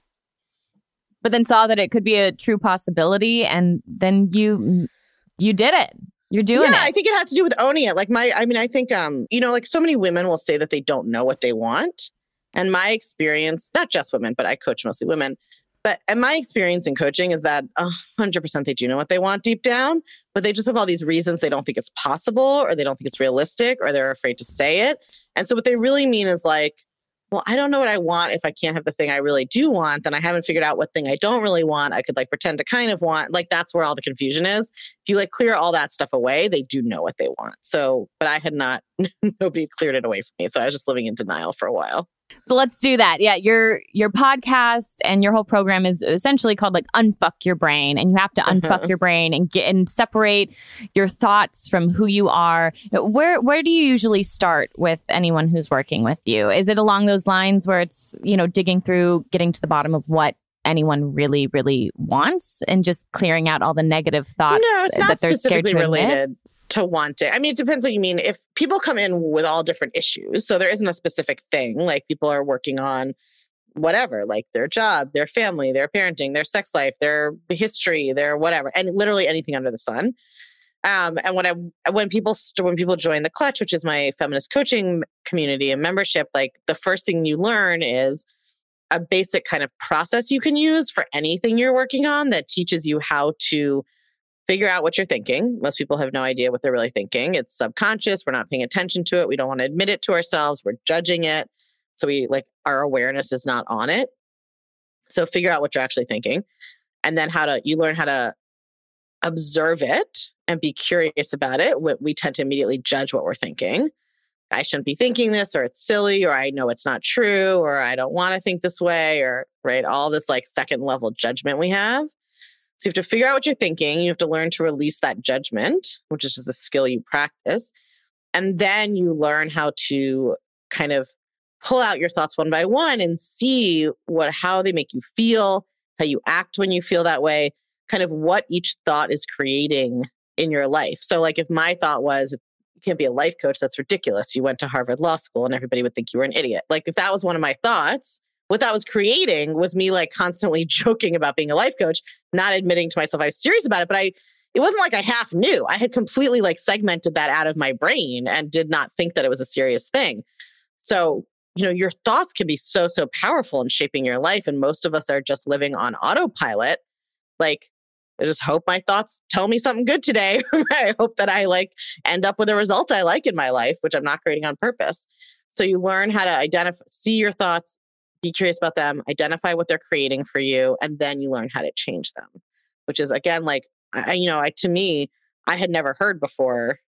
But then saw that it could be a true possibility, and then you did it. You're doing it. Yeah, I think it had to do with owning it. Like I think, like so many women will say that they don't know what they want. And my experience, not just women, but I coach mostly women. And my experience in coaching is that 100% they do know what they want deep down, but they just have all these reasons they don't think it's possible, or they don't think it's realistic, or they're afraid to say it. And so what they really mean is like, well, I don't know what I want if I can't have the thing I really do want. Then I haven't figured out what thing I don't really want. I could like pretend to kind of want. Like that's where all the confusion is. If you like clear all that stuff away, they do know what they want. So, but I had not, nobody cleared it away from me. So I was just living in denial for a while. So let's do that. Yeah, your podcast and your whole program is essentially called like Unfuck Your Brain, and you have to unfuck your brain and separate your thoughts from who you are. Where do you usually start with anyone who's working with you? Is it along those lines where it's, digging through, getting to the bottom of what anyone really, really wants and just clearing out all the negative thoughts that they're scared to related to wanting? I mean, it depends what you mean. If people come in with all different issues, so there isn't a specific thing, like people are working on whatever, like their job, their family, their parenting, their sex life, their history, their whatever, and literally anything under the sun. And when people join the Clutch, which is my feminist coaching community and membership, like the first thing you learn is a basic kind of process you can use for anything you're working on that teaches you how to figure out what you're thinking. Most people have no idea what they're really thinking. It's subconscious. We're not paying attention to it. We don't want to admit it to ourselves. We're judging it. So our awareness is not on it. So figure out what you're actually thinking. And then you learn how to observe it and be curious about it. We tend to immediately judge what we're thinking. I shouldn't be thinking this, or it's silly, or I know it's not true, or I don't want to think this way, or right, all this like second level judgment we have. So you have to figure out what you're thinking. You have to learn to release that judgment, which is just a skill you practice. And then you learn how to kind of pull out your thoughts one by one and see how they make you feel, how you act when you feel that way, kind of what each thought is creating in your life. So like if my thought was, you can't be a life coach, that's ridiculous. You went to Harvard Law School and everybody would think you were an idiot. Like if that was one of my thoughts, what that was creating was me like constantly joking about being a life coach, not admitting to myself I was serious about it. But it wasn't like I half knew. I had completely like segmented that out of my brain and did not think that it was a serious thing. So, your thoughts can be so, so powerful in shaping your life. And most of us are just living on autopilot. Like, I just hope my thoughts tell me something good today. I hope that I end up with a result I like in my life, which I'm not creating on purpose. So you learn how to see your thoughts, be curious about them, identify what they're creating for you, and then you learn how to change them, which is again, like, to me, I had never heard before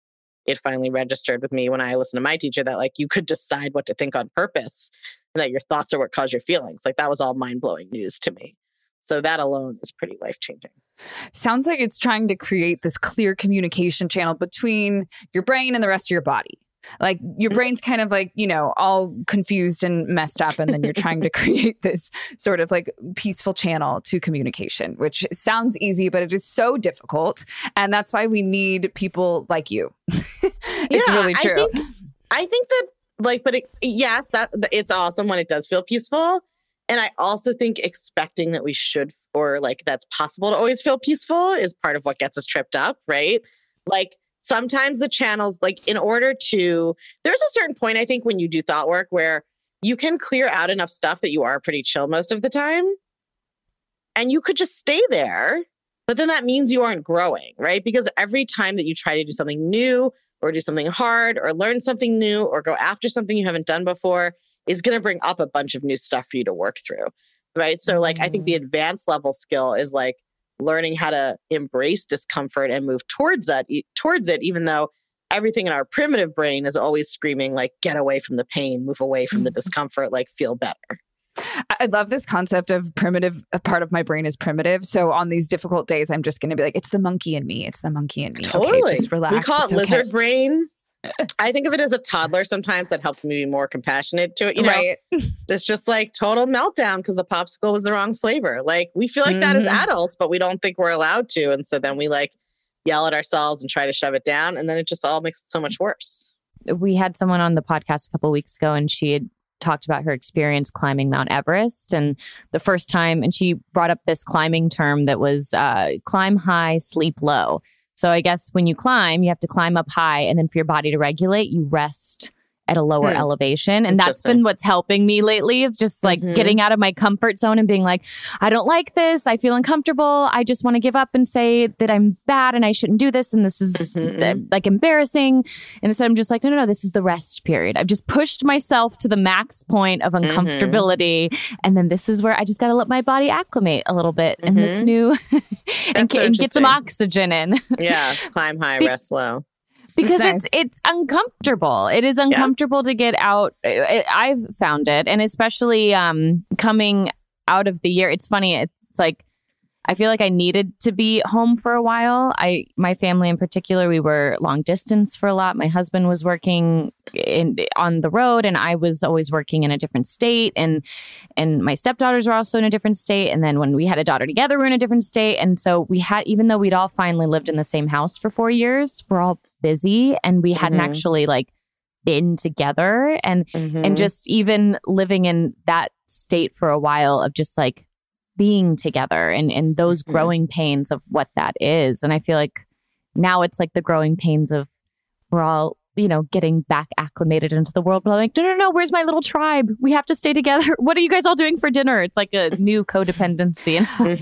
it finally registered with me when I listened to my teacher that like you could decide what to think on purpose and that your thoughts are what cause your feelings. Like that was all mind-blowing news to me. So that alone is pretty life-changing. Sounds like it's trying to create this clear communication channel between your brain and the rest of your body. Like your brain's kind of like, you know, all confused and messed up. And then you're trying to create this sort of like peaceful channel to communication, which sounds easy, but it is so difficult. And that's why we need people like you. It's really true. I think that like, but yes, that it's awesome when it does feel peaceful. And I also think expecting that we should, or like that's possible to always feel peaceful is part of what gets us tripped up, right? Like, sometimes the channels, like in order to, there's a certain point, I think, when you do thought work where you can clear out enough stuff that you are pretty chill most of the time. And you could just stay there, but then that means you aren't growing, right? Because every time that you try to do something new or do something hard or learn something new or go after something you haven't done before is going to bring up a bunch of new stuff for you to work through, right? So like, I think the advanced level skill is like, learning how to embrace discomfort and move towards it, even though everything in our primitive brain is always screaming like, get away from the pain, move away from the discomfort, like feel better. I love this concept of primitive. A part of my brain is primitive. So on these difficult days, I'm just going to be like, it's the monkey in me. It's the monkey in me. Totally. Okay, just relax. We call it it's lizard okay. brain. I think of it as a toddler sometimes. That helps me be more compassionate to it. You know, right. It's just like total meltdown because the popsicle was the wrong flavor. Like we feel like that as adults, but we don't think we're allowed to. And so then we like yell at ourselves and try to shove it down. And then it just all makes it so much worse. We had someone on the podcast a couple of weeks ago and she had talked about her experience climbing Mount Everest. And the first time, and she brought up this climbing term that was climb high, sleep low. So I guess when you climb, you have to climb up high, and then for your body to regulate, you rest at a lower elevation. And that's been what's helping me lately, of just like getting out of my comfort zone and being like, I don't like this. I feel uncomfortable. I just want to give up and say that I'm bad and I shouldn't do this. And this is like embarrassing. And instead I'm just like, no, this is the rest period. I've just pushed myself to the max point of uncomfortability. And then this is where I just got to let my body acclimate a little bit in this new and get some oxygen in. Yeah. Climb high, rest low. Because it's uncomfortable. It is uncomfortable to get out. I've found it. And especially coming out of the year. It's funny. It's like, I feel like I needed to be home for a while. My family in particular, we were long distance for a lot. My husband was working on the road and I was always working in a different state. And my stepdaughters were also in a different state. And then when we had a daughter together, we were in a different state. And so we had, even though we'd all finally lived in the same house for 4 years, we're all busy and we hadn't actually like been together and just even living in that state for a while of just like being together and those growing pains of what that is. And I feel like now it's like the growing pains of we're all, you know, getting back acclimated into the world. But I'm like, no, where's my little tribe? We have to stay together. What are you guys all doing for dinner? It's like a new codependency.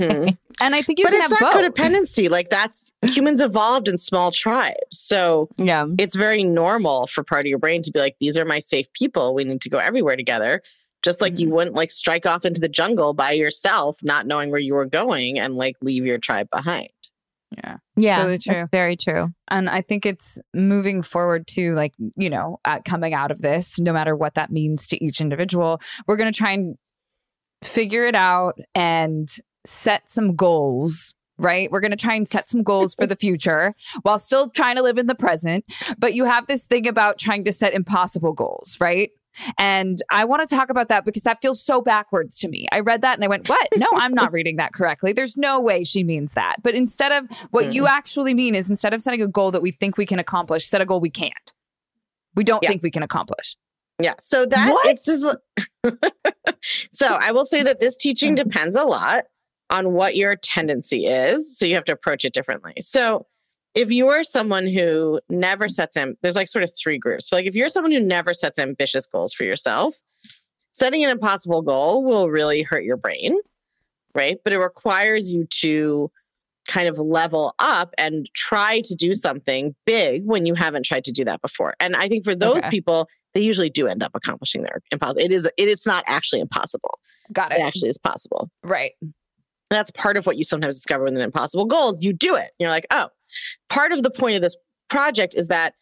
And I think you but can it's have not both. Codependency. Like that's humans evolved in small tribes. So it's very normal for part of your brain to be like, these are my safe people. We need to go everywhere together. Just like you wouldn't like strike off into the jungle by yourself, not knowing where you were going and like leave your tribe behind. Yeah, totally true. That's very true. And I think it's moving forward to like, you know, coming out of this, no matter what that means to each individual, we're going to try and figure it out and set some goals, right? We're going to try and set some goals for the future while still trying to live in the present. But you have this thing about trying to set impossible goals, right? And I want to talk about that because that feels so backwards to me. I read that and I went, what? No, I'm not reading that correctly. There's no way she means that. But instead of what you actually mean is instead of setting a goal that we think we can accomplish, set a goal we can't. We don't think we can accomplish. Yeah. So that so I will say that this teaching depends a lot on what your tendency is. So you have to approach it differently. So if you're someone who never sets there's like sort of three groups. So like if you're someone who never sets ambitious goals for yourself, setting an impossible goal will really hurt your brain, right? But it requires you to kind of level up and try to do something big when you haven't tried to do that before. And I think for those people, they usually do end up accomplishing their impossible. It's not actually impossible. Got it. It actually is possible. Right. And that's part of what you sometimes discover with an impossible goal is you do it. You're like, oh, part of the point of this project is that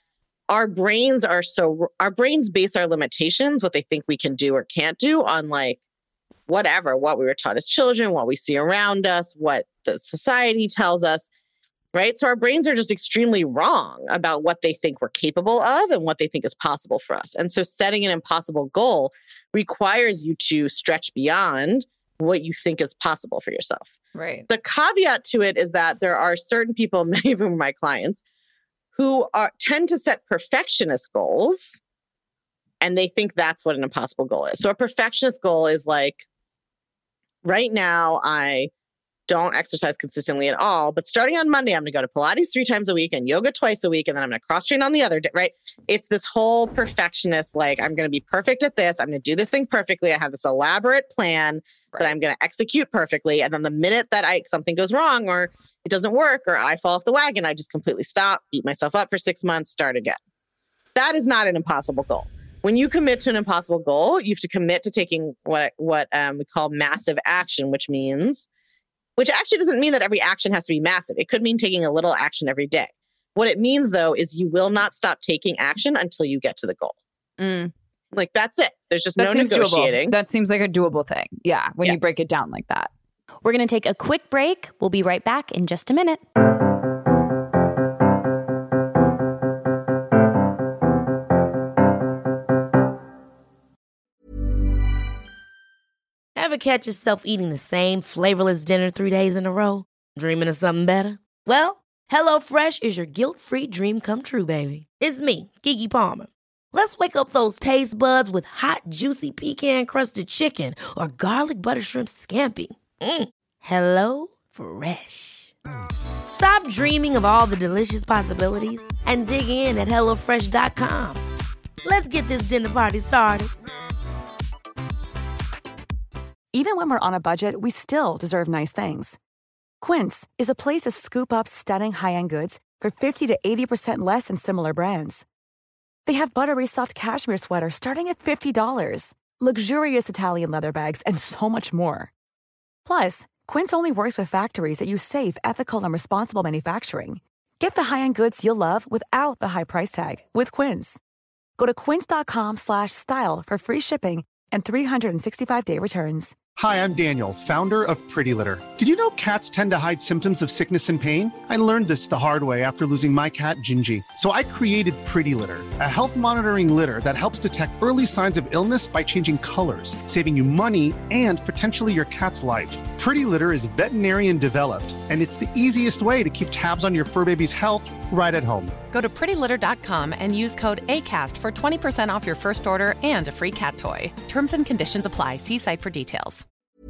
our brains base our limitations, what they think we can do or can't do, on like whatever, what we were taught as children, what we see around us, what the society tells us, right? So our brains are just extremely wrong about what they think we're capable of and what they think is possible for us. And so setting an impossible goal requires you to stretch beyond what you think is possible for yourself. Right. The caveat to it is that there are certain people, many of whom are my clients, who tend to set perfectionist goals, and they think that's what an impossible goal is. So a perfectionist goal is like, right now, I don't exercise consistently at all, but starting on Monday, I'm going to go to Pilates 3 times a week and yoga twice a week, and then I'm going to cross train on the other day, right? It's this whole perfectionist, like, I'm going to be perfect at this. I'm going to do this thing perfectly. I have this elaborate plan that I'm going to execute perfectly. And then the minute that something goes wrong or it doesn't work or I fall off the wagon, I just completely stop, beat myself up for 6 months, start again. That is not an impossible goal. When you commit to an impossible goal, you have to commit to taking what we call massive action, which actually doesn't mean that every action has to be massive. It could mean taking a little action every day. What it means, though, is you will not stop taking action until you get to the goal. Like, that's it. There's just no negotiating. Doable. That seems like a doable thing. Yeah, when you break it down like that. We're going to take a quick break. We'll be right back in just a minute. Ever catch yourself eating the same flavorless dinner 3 days in a row? Dreaming of something better? Well, HelloFresh is your guilt-free dream come true, baby. It's me, Keke Palmer. Let's wake up those taste buds with hot, juicy pecan-crusted chicken or garlic butter shrimp scampi. Hello Fresh. Stop dreaming of all the delicious possibilities and dig in at HelloFresh.com. Let's get this dinner party started. Even when we're on a budget, we still deserve nice things. Quince is a place to scoop up stunning high-end goods for 50 to 80% less than similar brands. They have buttery soft cashmere sweaters starting at $50, luxurious Italian leather bags, and so much more. Plus, Quince only works with factories that use safe, ethical, and responsible manufacturing. Get the high-end goods you'll love without the high price tag with Quince. Go to quince.com/style for free shipping and 365-day returns. Hi, I'm Daniel, founder of Pretty Litter. Did you know cats tend to hide symptoms of sickness and pain? I learned this the hard way after losing my cat, Gingy. So I created Pretty Litter, a health monitoring litter that helps detect early signs of illness by changing colors, saving you money and potentially your cat's life. Pretty Litter is veterinarian developed, and it's the easiest way to keep tabs on your fur baby's health right at home. Go to prettylitter.com and use code ACAST for 20% off your first order and a free cat toy. Terms and conditions apply. See site for details.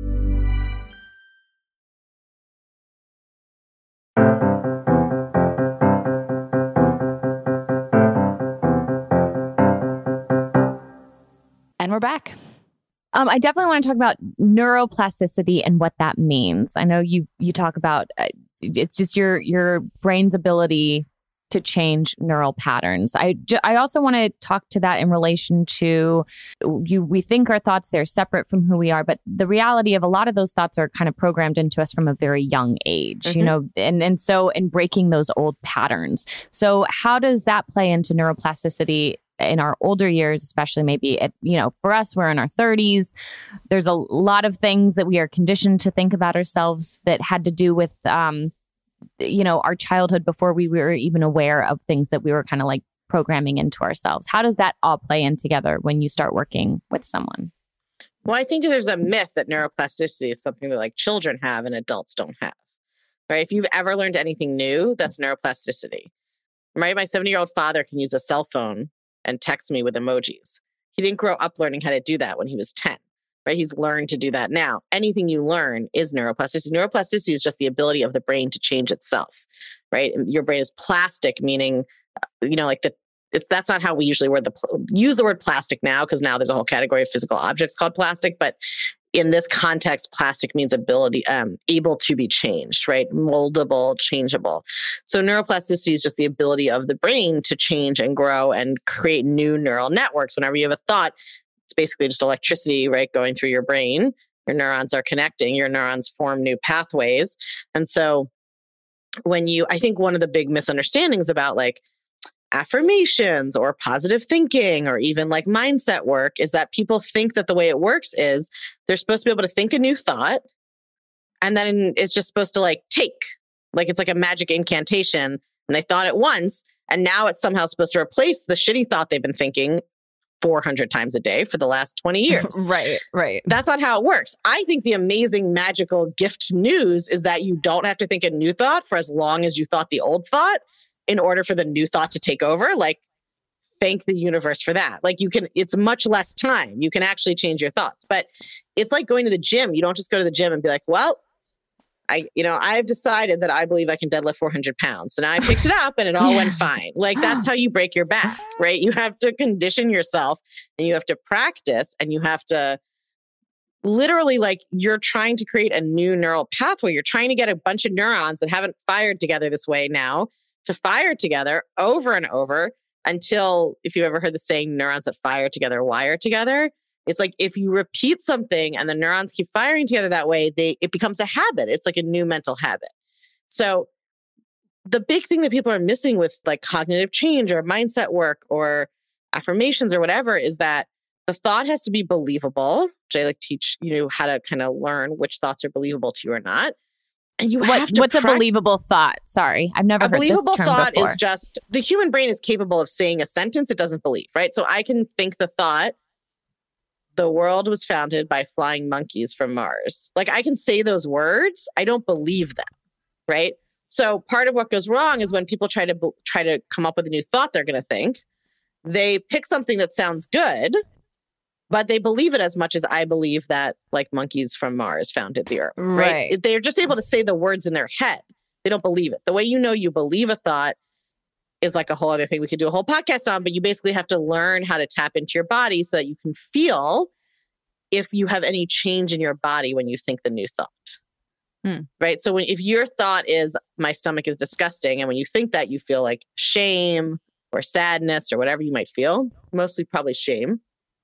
And we're back. I definitely want to talk about neuroplasticity and what that means. I know you talk about it's just your brain's ability to change neural patterns. I also want to talk to that in relation to we think our thoughts, they're separate from who we are, but the reality of a lot of those thoughts are kind of programmed into us from a very young age, you know, and so in breaking those old patterns. So how does that play into neuroplasticity in our older years, especially maybe for us, we're in our 30s. There's a lot of things that we are conditioned to think about ourselves that had to do with, our childhood before we were even aware of things that we were kind of like programming into ourselves. How does that all play in together when you start working with someone? Well, I think there's a myth that neuroplasticity is something that like children have and adults don't have, right? If you've ever learned anything new, that's neuroplasticity, right? My 70-year-old father can use a cell phone and text me with emojis. He didn't grow up learning how to do that when he was 10, right? He's learned to do that now. Anything you learn is neuroplasticity. Neuroplasticity is just the ability of the brain to change itself, right? Your brain is plastic, meaning, that's not how we usually use the word plastic now, because now there's a whole category of physical objects called plastic. But in this context, plastic means able to be changed, right? Moldable, changeable. So neuroplasticity is just the ability of the brain to change and grow and create new neural networks. Whenever you have a thought, it's basically just electricity, right? Going through your brain. Your neurons are connecting. Your neurons form new pathways. And so I think one of the big misunderstandings about affirmations or positive thinking or even like mindset work is that people think that the way it works is they're supposed to be able to think a new thought and then it's just supposed to like it's like a magic incantation and they thought it once and now it's somehow supposed to replace the shitty thought they've been thinking 400 times a day for the last 20 years. Right. That's not how it works. I think the amazing magical gift news is that you don't have to think a new thought for as long as you thought the old thought in order for the new thought to take over. Like, thank the universe for that. Like it's much less time. You can actually change your thoughts, but it's like going to the gym. You don't just go to the gym and be like, well, I've decided that I believe I can deadlift 400 pounds. And I picked it up and it all went fine. Like that's how you break your back, right? You have to condition yourself and you have to practice and you have to literally like you're trying to create a new neural pathway. You're trying to get a bunch of neurons that haven't fired together this way now to fire together over and over until, if you ever heard the saying, neurons that fire together, wire together. It's like if you repeat something and the neurons keep firing together that way, it becomes a habit. It's like a new mental habit. So the big thing that people are missing with like cognitive change or mindset work or affirmations or whatever is that the thought has to be believable, which I like teach you how to kind of learn which thoughts are believable to you or not. And you have to what's a believable thought? Sorry, I've never heard this term before. A believable thought is just the human brain is capable of saying a sentence it doesn't believe, right? So I can think the thought, the world was founded by flying monkeys from Mars. Like I can say those words, I don't believe them, right? So part of what goes wrong is when people try to come up with a new thought they're going to think, they pick something that sounds good, but they believe it as much as I believe that like monkeys from Mars founded the earth, right? They're just able to say the words in their head. They don't believe it. The way you believe a thought is like a whole other thing we could do a whole podcast on, but you basically have to learn how to tap into your body so that you can feel if you have any change in your body when you think the new thought, right? So if your thought is my stomach is disgusting, and when you think that you feel like shame or sadness or whatever you might feel, mostly probably shame.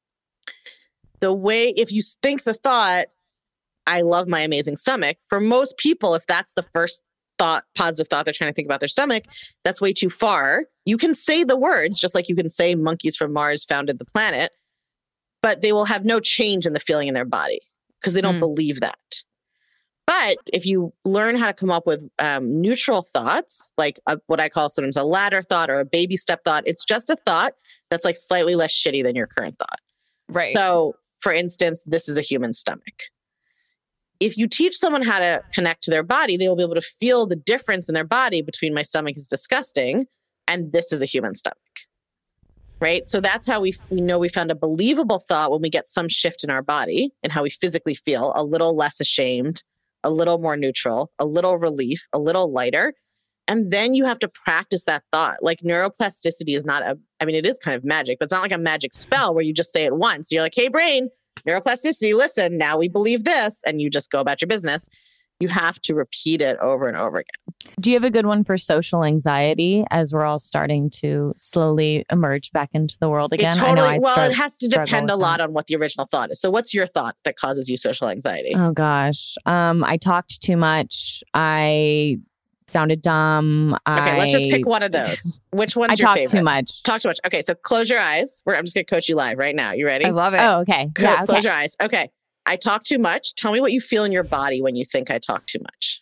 If you think the thought, I love my amazing stomach, for most people, if that's the first positive thought they're trying to think about their stomach, that's way too far. You can say the words, just like you can say monkeys from Mars founded the planet, but they will have no change in the feeling in their body because they don't believe that. But if you learn how to come up with neutral thoughts, like what I call sometimes a ladder thought or a baby step thought, it's just a thought that's like slightly less shitty than your current thought. Right. So for instance, this is a human stomach. If you teach someone how to connect to their body, they will be able to feel the difference in their body between my stomach is disgusting and this is a human stomach, right? So that's how we know we found a believable thought when we get some shift in our body and how we physically feel, a little less ashamed, a little more neutral, a little relief, a little lighter. And then you have to practice that thought. Like neuroplasticity is it is kind of magic, but it's not like a magic spell where you just say it once. You're like, hey, brain, neuroplasticity, listen, now we believe this, and you just go about your business. You have to repeat it over and over again. Do you have a good one for social anxiety as we're all starting to slowly emerge back into the world again? It has to depend a lot on what the original thought is. So what's your thought that causes you social anxiety? Oh, gosh. I talked too much. I sounded dumb. Okay, let's just pick one of those. Which one's your favorite? I talk too much. Talk too much. Okay, so close your eyes. I'm just going to coach you live right now. You ready? I love it. Oh, okay. Close your eyes. Okay. I talk too much. Tell me what you feel in your body when you think I talk too much.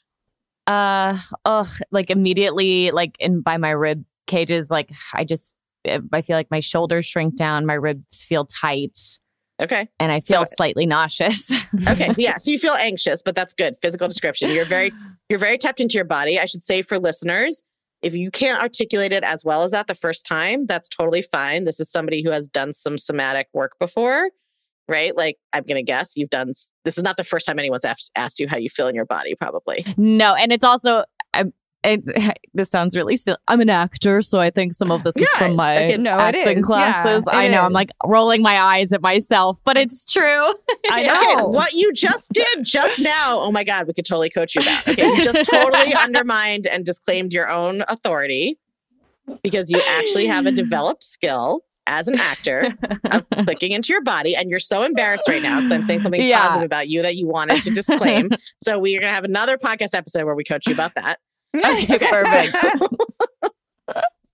Like immediately, like by my rib cages, like I feel like my shoulders shrink down, my ribs feel tight. Okay. And I feel slightly nauseous. Okay. Yeah. So you feel anxious, but that's good. Physical description. You're very tapped into your body. I should say for listeners, if you can't articulate it as well as that the first time, that's totally fine. This is somebody who has done some somatic work before, right? Like I'm going to guess this is not the first time anyone's asked you how you feel in your body, probably. No. And it's also, this sounds really silly. I'm an actor, so I think some of this is from my acting classes. Yeah, I know. I'm like rolling my eyes at myself, but it's true. I know. Okay, what you just did just now. Oh my God, we could totally coach you that. Okay, you just totally undermined and disclaimed your own authority because you actually have a developed skill as an actor of clicking into your body. And you're so embarrassed right now because I'm saying something positive about you that you wanted to disclaim. So we're going to have another podcast episode where we coach you about that. Okay, perfect.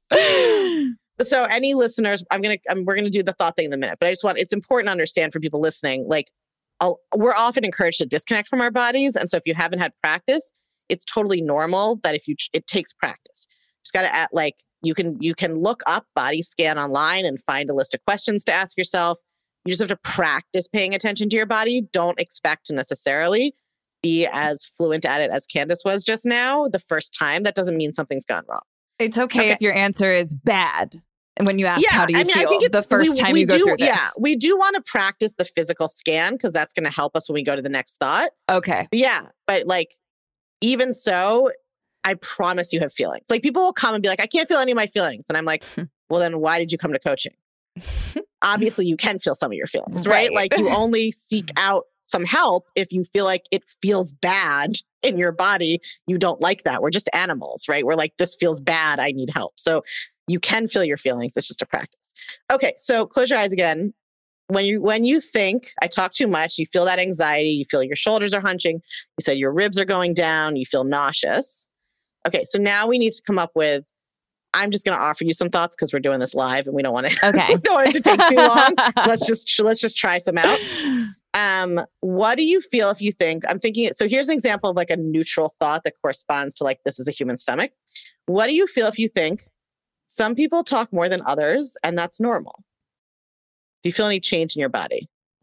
So any listeners, we're gonna do the thought thing in a minute, but it's important to understand for people listening, like we're often encouraged to disconnect from our bodies. And so if you haven't had practice, it's totally normal that it takes practice. Just got to act like you can look up body scan online and find a list of questions to ask yourself. You just have to practice paying attention to your body. Don't expect to necessarily be as fluent at it as Candace was just now the first time. That doesn't mean something's gone wrong. It's okay if your answer is bad. And when you ask, how do you feel? I think it's the first time you go through this. Yeah, we do want to practice the physical scan because that's going to help us when we go to the next thought. Okay. Yeah. But like, even so, I promise you have feelings. Like people will come and be like, I can't feel any of my feelings. And I'm like, well, then why did you come to coaching? Obviously, you can feel some of your feelings, right? Like you only seek out some help if you feel like it feels bad in your body. You don't like that. We're just animals, right? We're like, this feels bad. I need help. So you can feel your feelings. It's just a practice. Okay. So close your eyes again. When you think I talk too much, you feel that anxiety, you feel your shoulders are hunching. You said your ribs are going down. You feel nauseous. Okay. So now we need to come up with, I'm just going to offer you some thoughts because we're doing this live and we don't want it to take too long. Let's just try some out. What do you feel if you think, I'm thinking, so here's an example of like a neutral thought that corresponds to like, this is a human stomach. What do you feel if you think some people talk more than others and that's normal? Do you feel any change in your body?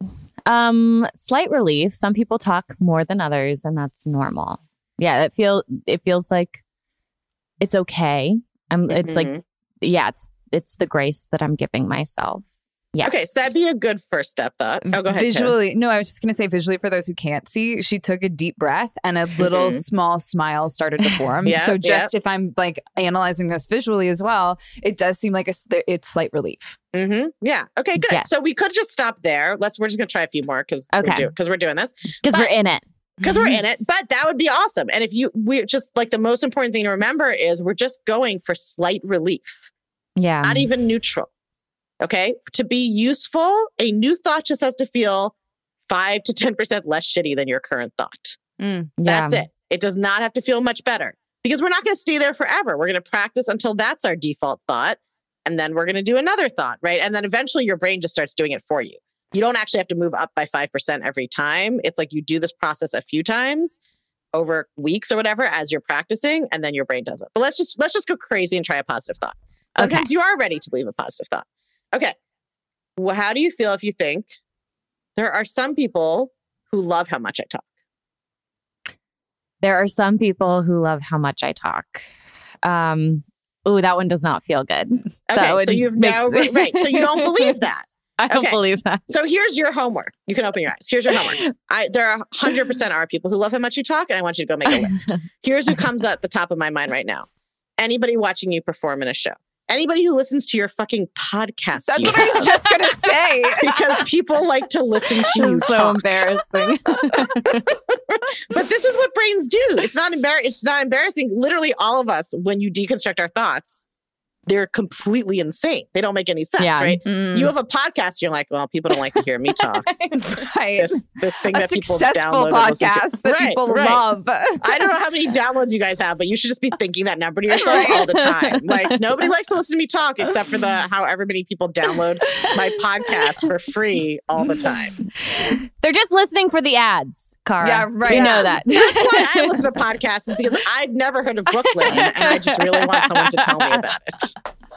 Slight relief. Some people talk more than others and that's normal. Yeah, it feels like it's okay. It's like, yeah, it's the grace that I'm giving myself. Yes. Okay, so that'd be a good first step thought. Oh, go ahead. Visually, no, I was just going to say visually for those who can't see, she took a deep breath and a little small smile started to form. So if I'm like analyzing this visually as well, it does seem like it's slight relief. Yeah. Okay, good. Yes. So we could just stop there. We're just going to try a few more because we're doing this. Because we're in it. Because we're in it. But that would be awesome. And we're just like the most important thing to remember is we're just going for slight relief. Yeah. Not even neutral. Okay. To be useful, a new thought just has to feel 5 to 10% less shitty than your current thought. That's it. It does not have to feel much better because we're not going to stay there forever. We're going to practice until that's our default thought. And then we're going to do another thought, right? And then eventually your brain just starts doing it for you. You don't actually have to move up by 5% every time. It's like you do this process a few times over weeks or whatever as you're practicing, and then your brain does it. But let's just go crazy and try a positive thought. Sometimes you are ready to believe a positive thought. Okay. Well, how do you feel if you think there are some people who love how much I talk? There are some people who love how much I talk. That one does not feel good. Okay, so you've now, right. So you don't believe that. I don't believe that. So here's your homework. You can open your eyes. Here's your homework. There are 100% are people who love how much you talk, and I want you to go make a list. Here's who comes at the top of my mind right now. Anybody watching you perform in a show. Anybody who listens to your fucking podcast. That's what I was just going to say. Because people like to listen to you so talk. Embarrassing. But this is what brains do. It's not embarrassing. Literally all of us, when you deconstruct our thoughts, they're completely insane. They don't make any sense, right? You have a podcast. You're like, well, people don't like to hear me talk. Right. This thing a that people successful download podcast that people love. I don't know how many downloads you guys have, but you should just be thinking that number to yourself all the time. Like nobody likes to listen to me talk except for however many people download my podcast for free all the time. They're just listening for the ads, Cara. Yeah, right. You know that. That's why I listen to podcasts is because I've never heard of Brooklyn and I just really want someone to tell me about it.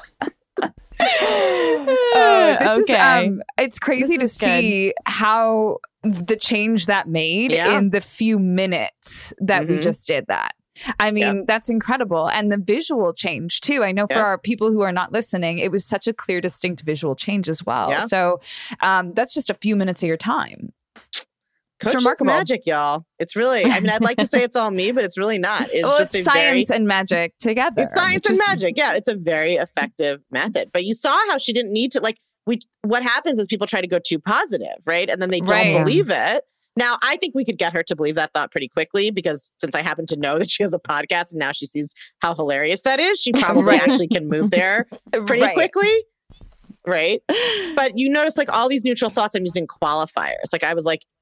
It's crazy to see how the change that made in the few minutes that we just did that. I mean, that's incredible. And the visual change too. I know for our people who are not listening, it was such a clear, distinct visual change as well. Yeah. So that's just a few minutes of your time. It's remarkable. Magic, y'all. It's really, I mean, I'd like to say it's all me, but it's really not. It's just science and magic together. It's science and magic. Yeah, it's a very effective method. But you saw how she didn't need to, what happens is people try to go too positive, right? And then they don't believe it. Now, I think we could get her to believe that thought pretty quickly because since I happen to know that she has a podcast and now she sees how hilarious that is, she probably actually can move there pretty quickly. Right. But you notice all these neutral thoughts, I'm using qualifiers. I was like,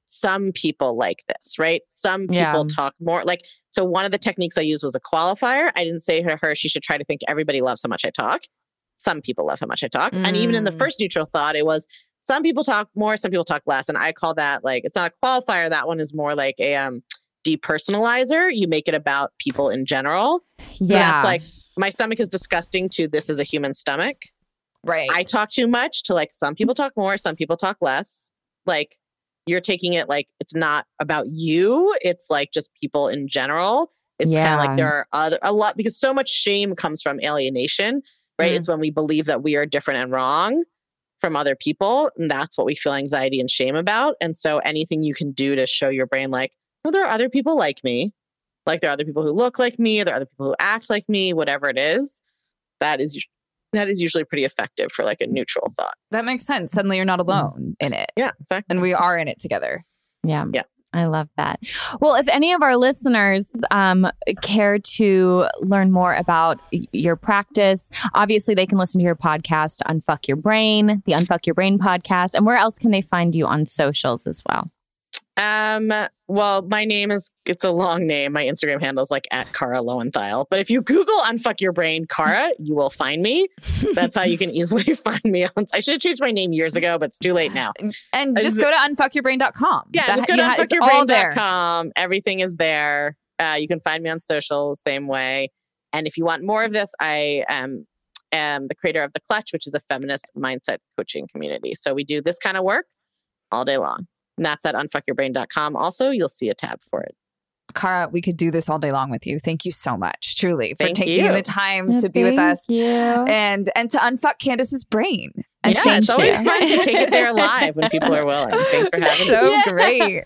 some people like this, right? Some people talk more like, so one of the techniques I used was a qualifier. I didn't say to her, she should try to think everybody loves how much I talk. Some people love how much I talk. And even in the first neutral thought, it was some people talk more, some people talk less. And I call that like, it's not a qualifier. That one is more like a depersonalizer. You make it about people in general. So that's like, my stomach is disgusting to this is a human stomach. Right. I talk too much to like, some people talk more, some people talk less. Like you're taking it like, it's not about you. It's like just people in general. It's kind of like there are a lot, because so much shame comes from alienation, right? It's when we believe that we are different and wrong from other people. And that's what we feel anxiety and shame about. And so anything you can do to show your brain like, well, there are other people like me. Like there are other people who look like me, or there are other people who act like me, whatever it is, that is usually pretty effective for like a neutral thought. That makes sense. Suddenly you're not alone in it. Yeah, exactly. And we are in it together. Yeah. Yeah. I love that. Well, if any of our listeners care to learn more about your practice, obviously they can listen to your podcast, Unfuck Your Brain, the Unfuck Your Brain podcast. And where else can they find you on socials as well? Well, my name it's a long name. My Instagram handle is like @Cara Lowenthal. But if you Google Unfuck Your Brain, Cara, you will find me. That's how you can easily find me. I should have changed my name years ago, but it's too late now. And just go to unfuckyourbrain.com. Yeah, just go to unfuckyourbrain.com. Everything is there. You can find me on social the same way. And if you want more of this, I am the creator of The Clutch, which is a feminist mindset coaching community. So we do this kind of work all day long. And that's at unfuckyourbrain.com. Also, you'll see a tab for it. Cara, we could do this all day long with you. Thank you so much, truly, for Thank taking you. the time to be with us and to unfuck Candace's brain. And yeah, it's always fun to take it there live when people are willing. Thanks for having me. So great.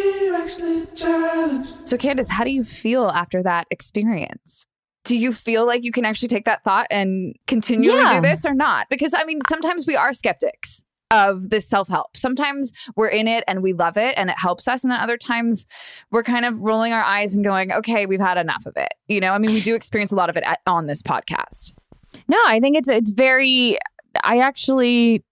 So Candace, how do you feel after that experience? Do you feel like you can actually take that thought and continually do this or not? Because I mean, sometimes we are skeptics of this self-help. Sometimes we're in it and we love it and it helps us. And then other times we're kind of rolling our eyes and going, okay, we've had enough of it. You know, I mean, we do experience a lot of it on this podcast. No, I think it's very, I actually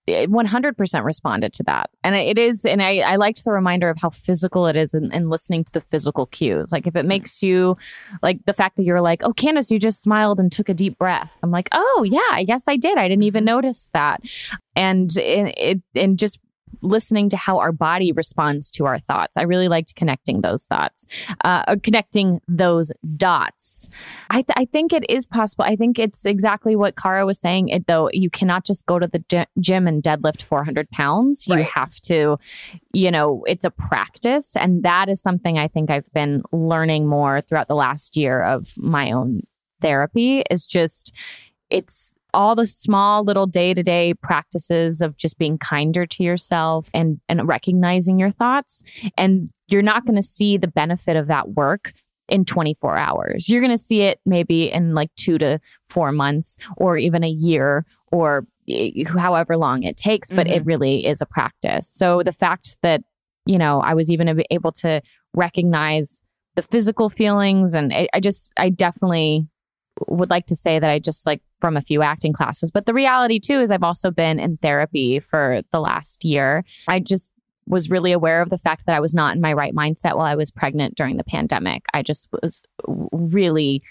100% responded to that. And it is, and I liked the reminder of how physical it is and listening to the physical cues. Like if it makes you, like the fact that you're like, oh, Candace, you just smiled and took a deep breath. I'm like, oh yeah, I guess I did. I didn't even notice that. And just listening to how our body responds to our thoughts. I really liked connecting those thoughts, connecting those dots. I think it is possible. I think it's exactly what Cara was saying. Though you cannot just go to the gym and deadlift 400 pounds. You have to, it's a practice. And that is something I think I've been learning more throughout the last year of my own therapy is just, it's all the small little day-to-day practices of just being kinder to yourself and recognizing your thoughts. And you're not going to see the benefit of that work in 24 hours. You're going to see it maybe in like 2 to 4 months or even a year or however long it takes, but it really is a practice. So the fact that, I was even able to recognize the physical feelings and I definitely would like to say that I just like from a few acting classes. But the reality too is I've also been in therapy for the last year. I just was really aware of the fact that I was not in my right mindset while I was pregnant during the pandemic. I just was really,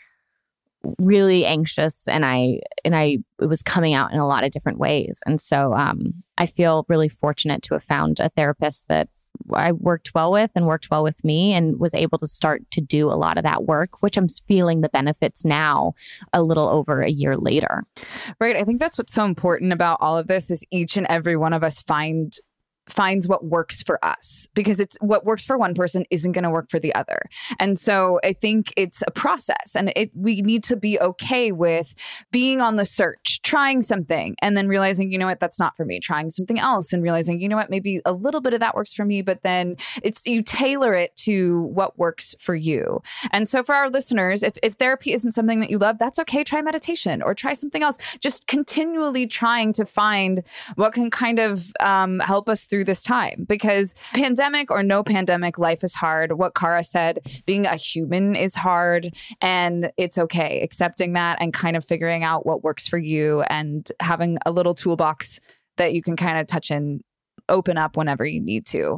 really anxious and it was coming out in a lot of different ways. And so I feel really fortunate to have found a therapist that I worked well with me and was able to start to do a lot of that work, which I'm feeling the benefits now a little over a year later. Right. I think that's what's so important about all of this is each and every one of us finds what works for us, because it's what works for one person isn't going to work for the other. And so I think it's a process and we need to be okay with being on the search, trying something and then realizing, you know what, that's not for me, trying something else and realizing, you know what, maybe a little bit of that works for me, but then you tailor it to what works for you. And so for our listeners, if therapy isn't something that you love, that's okay. Try meditation or try something else. Just continually trying to find what can kind of help us through this time, because pandemic or no pandemic, life is hard. What Cara said, being a human is hard, and it's okay. Accepting that and kind of figuring out what works for you and having a little toolbox that you can kind of touch and open up whenever you need to.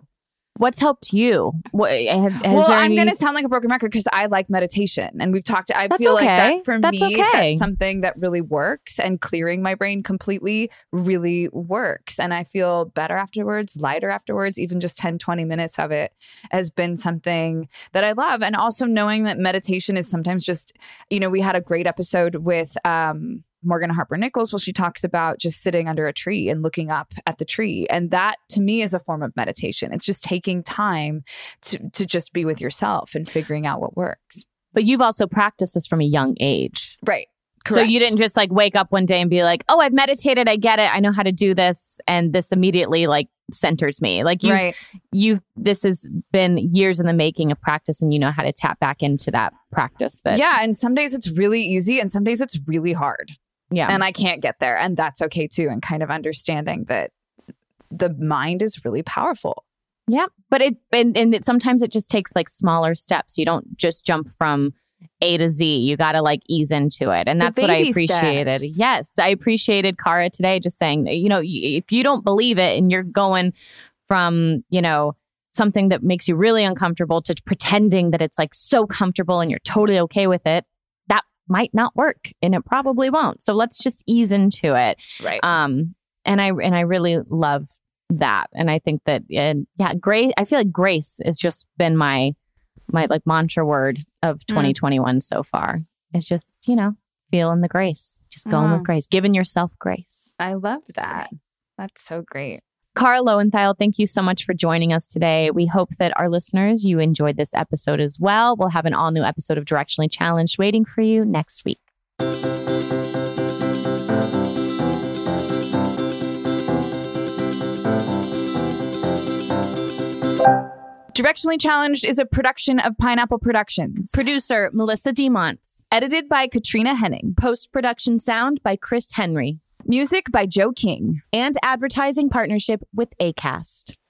What's helped you? I'm going to sound like a broken record because I like meditation, and we've talked. I feel like that for me, that's something that really works, and clearing my brain completely really works. And I feel better afterwards, lighter afterwards. Even just 10, 20 minutes of it has been something that I love. And also knowing that meditation is sometimes just, we had a great episode with Morgan Harper Nichols, she talks about just sitting under a tree and looking up at the tree. And that to me is a form of meditation. It's just taking time to just be with yourself and figuring out what works. But you've also practiced this from a young age. Right. Correct. So you didn't just wake up one day and be like, oh, I've meditated. I get it. I know how to do this. And this immediately centers me. This has been years in the making of practice, and you know how to tap back into that practice. And some days it's really easy and some days it's really hard. Yeah. And I can't get there. And that's okay too. And kind of understanding that the mind is really powerful. Yeah. But sometimes it just takes smaller steps. You don't just jump from A to Z. You got to ease into it. And that's what I appreciated. Steps. Yes. I appreciated Cara today just saying, if you don't believe it and you're going from, something that makes you really uncomfortable to pretending that it's so comfortable and you're totally okay with it, might not work, and it probably won't. So let's just ease into it. Right. And I really love that. And I think that, grace, I feel like grace has just been my mantra word of 2021 so far. It's just, feeling the grace, just going with grace, giving yourself grace. I love that. That's so great. Cara Lowenthal, thank you so much for joining us today. We hope that our listeners, you enjoyed this episode as well. We'll have an all-new episode of Directionally Challenged waiting for you next week. Directionally Challenged is a production of Pineapple Productions. Producer, Melissa DeMonts. Edited by Katrina Henning. Post-production sound by Chris Henry. Music by Joe King. And advertising partnership with Acast.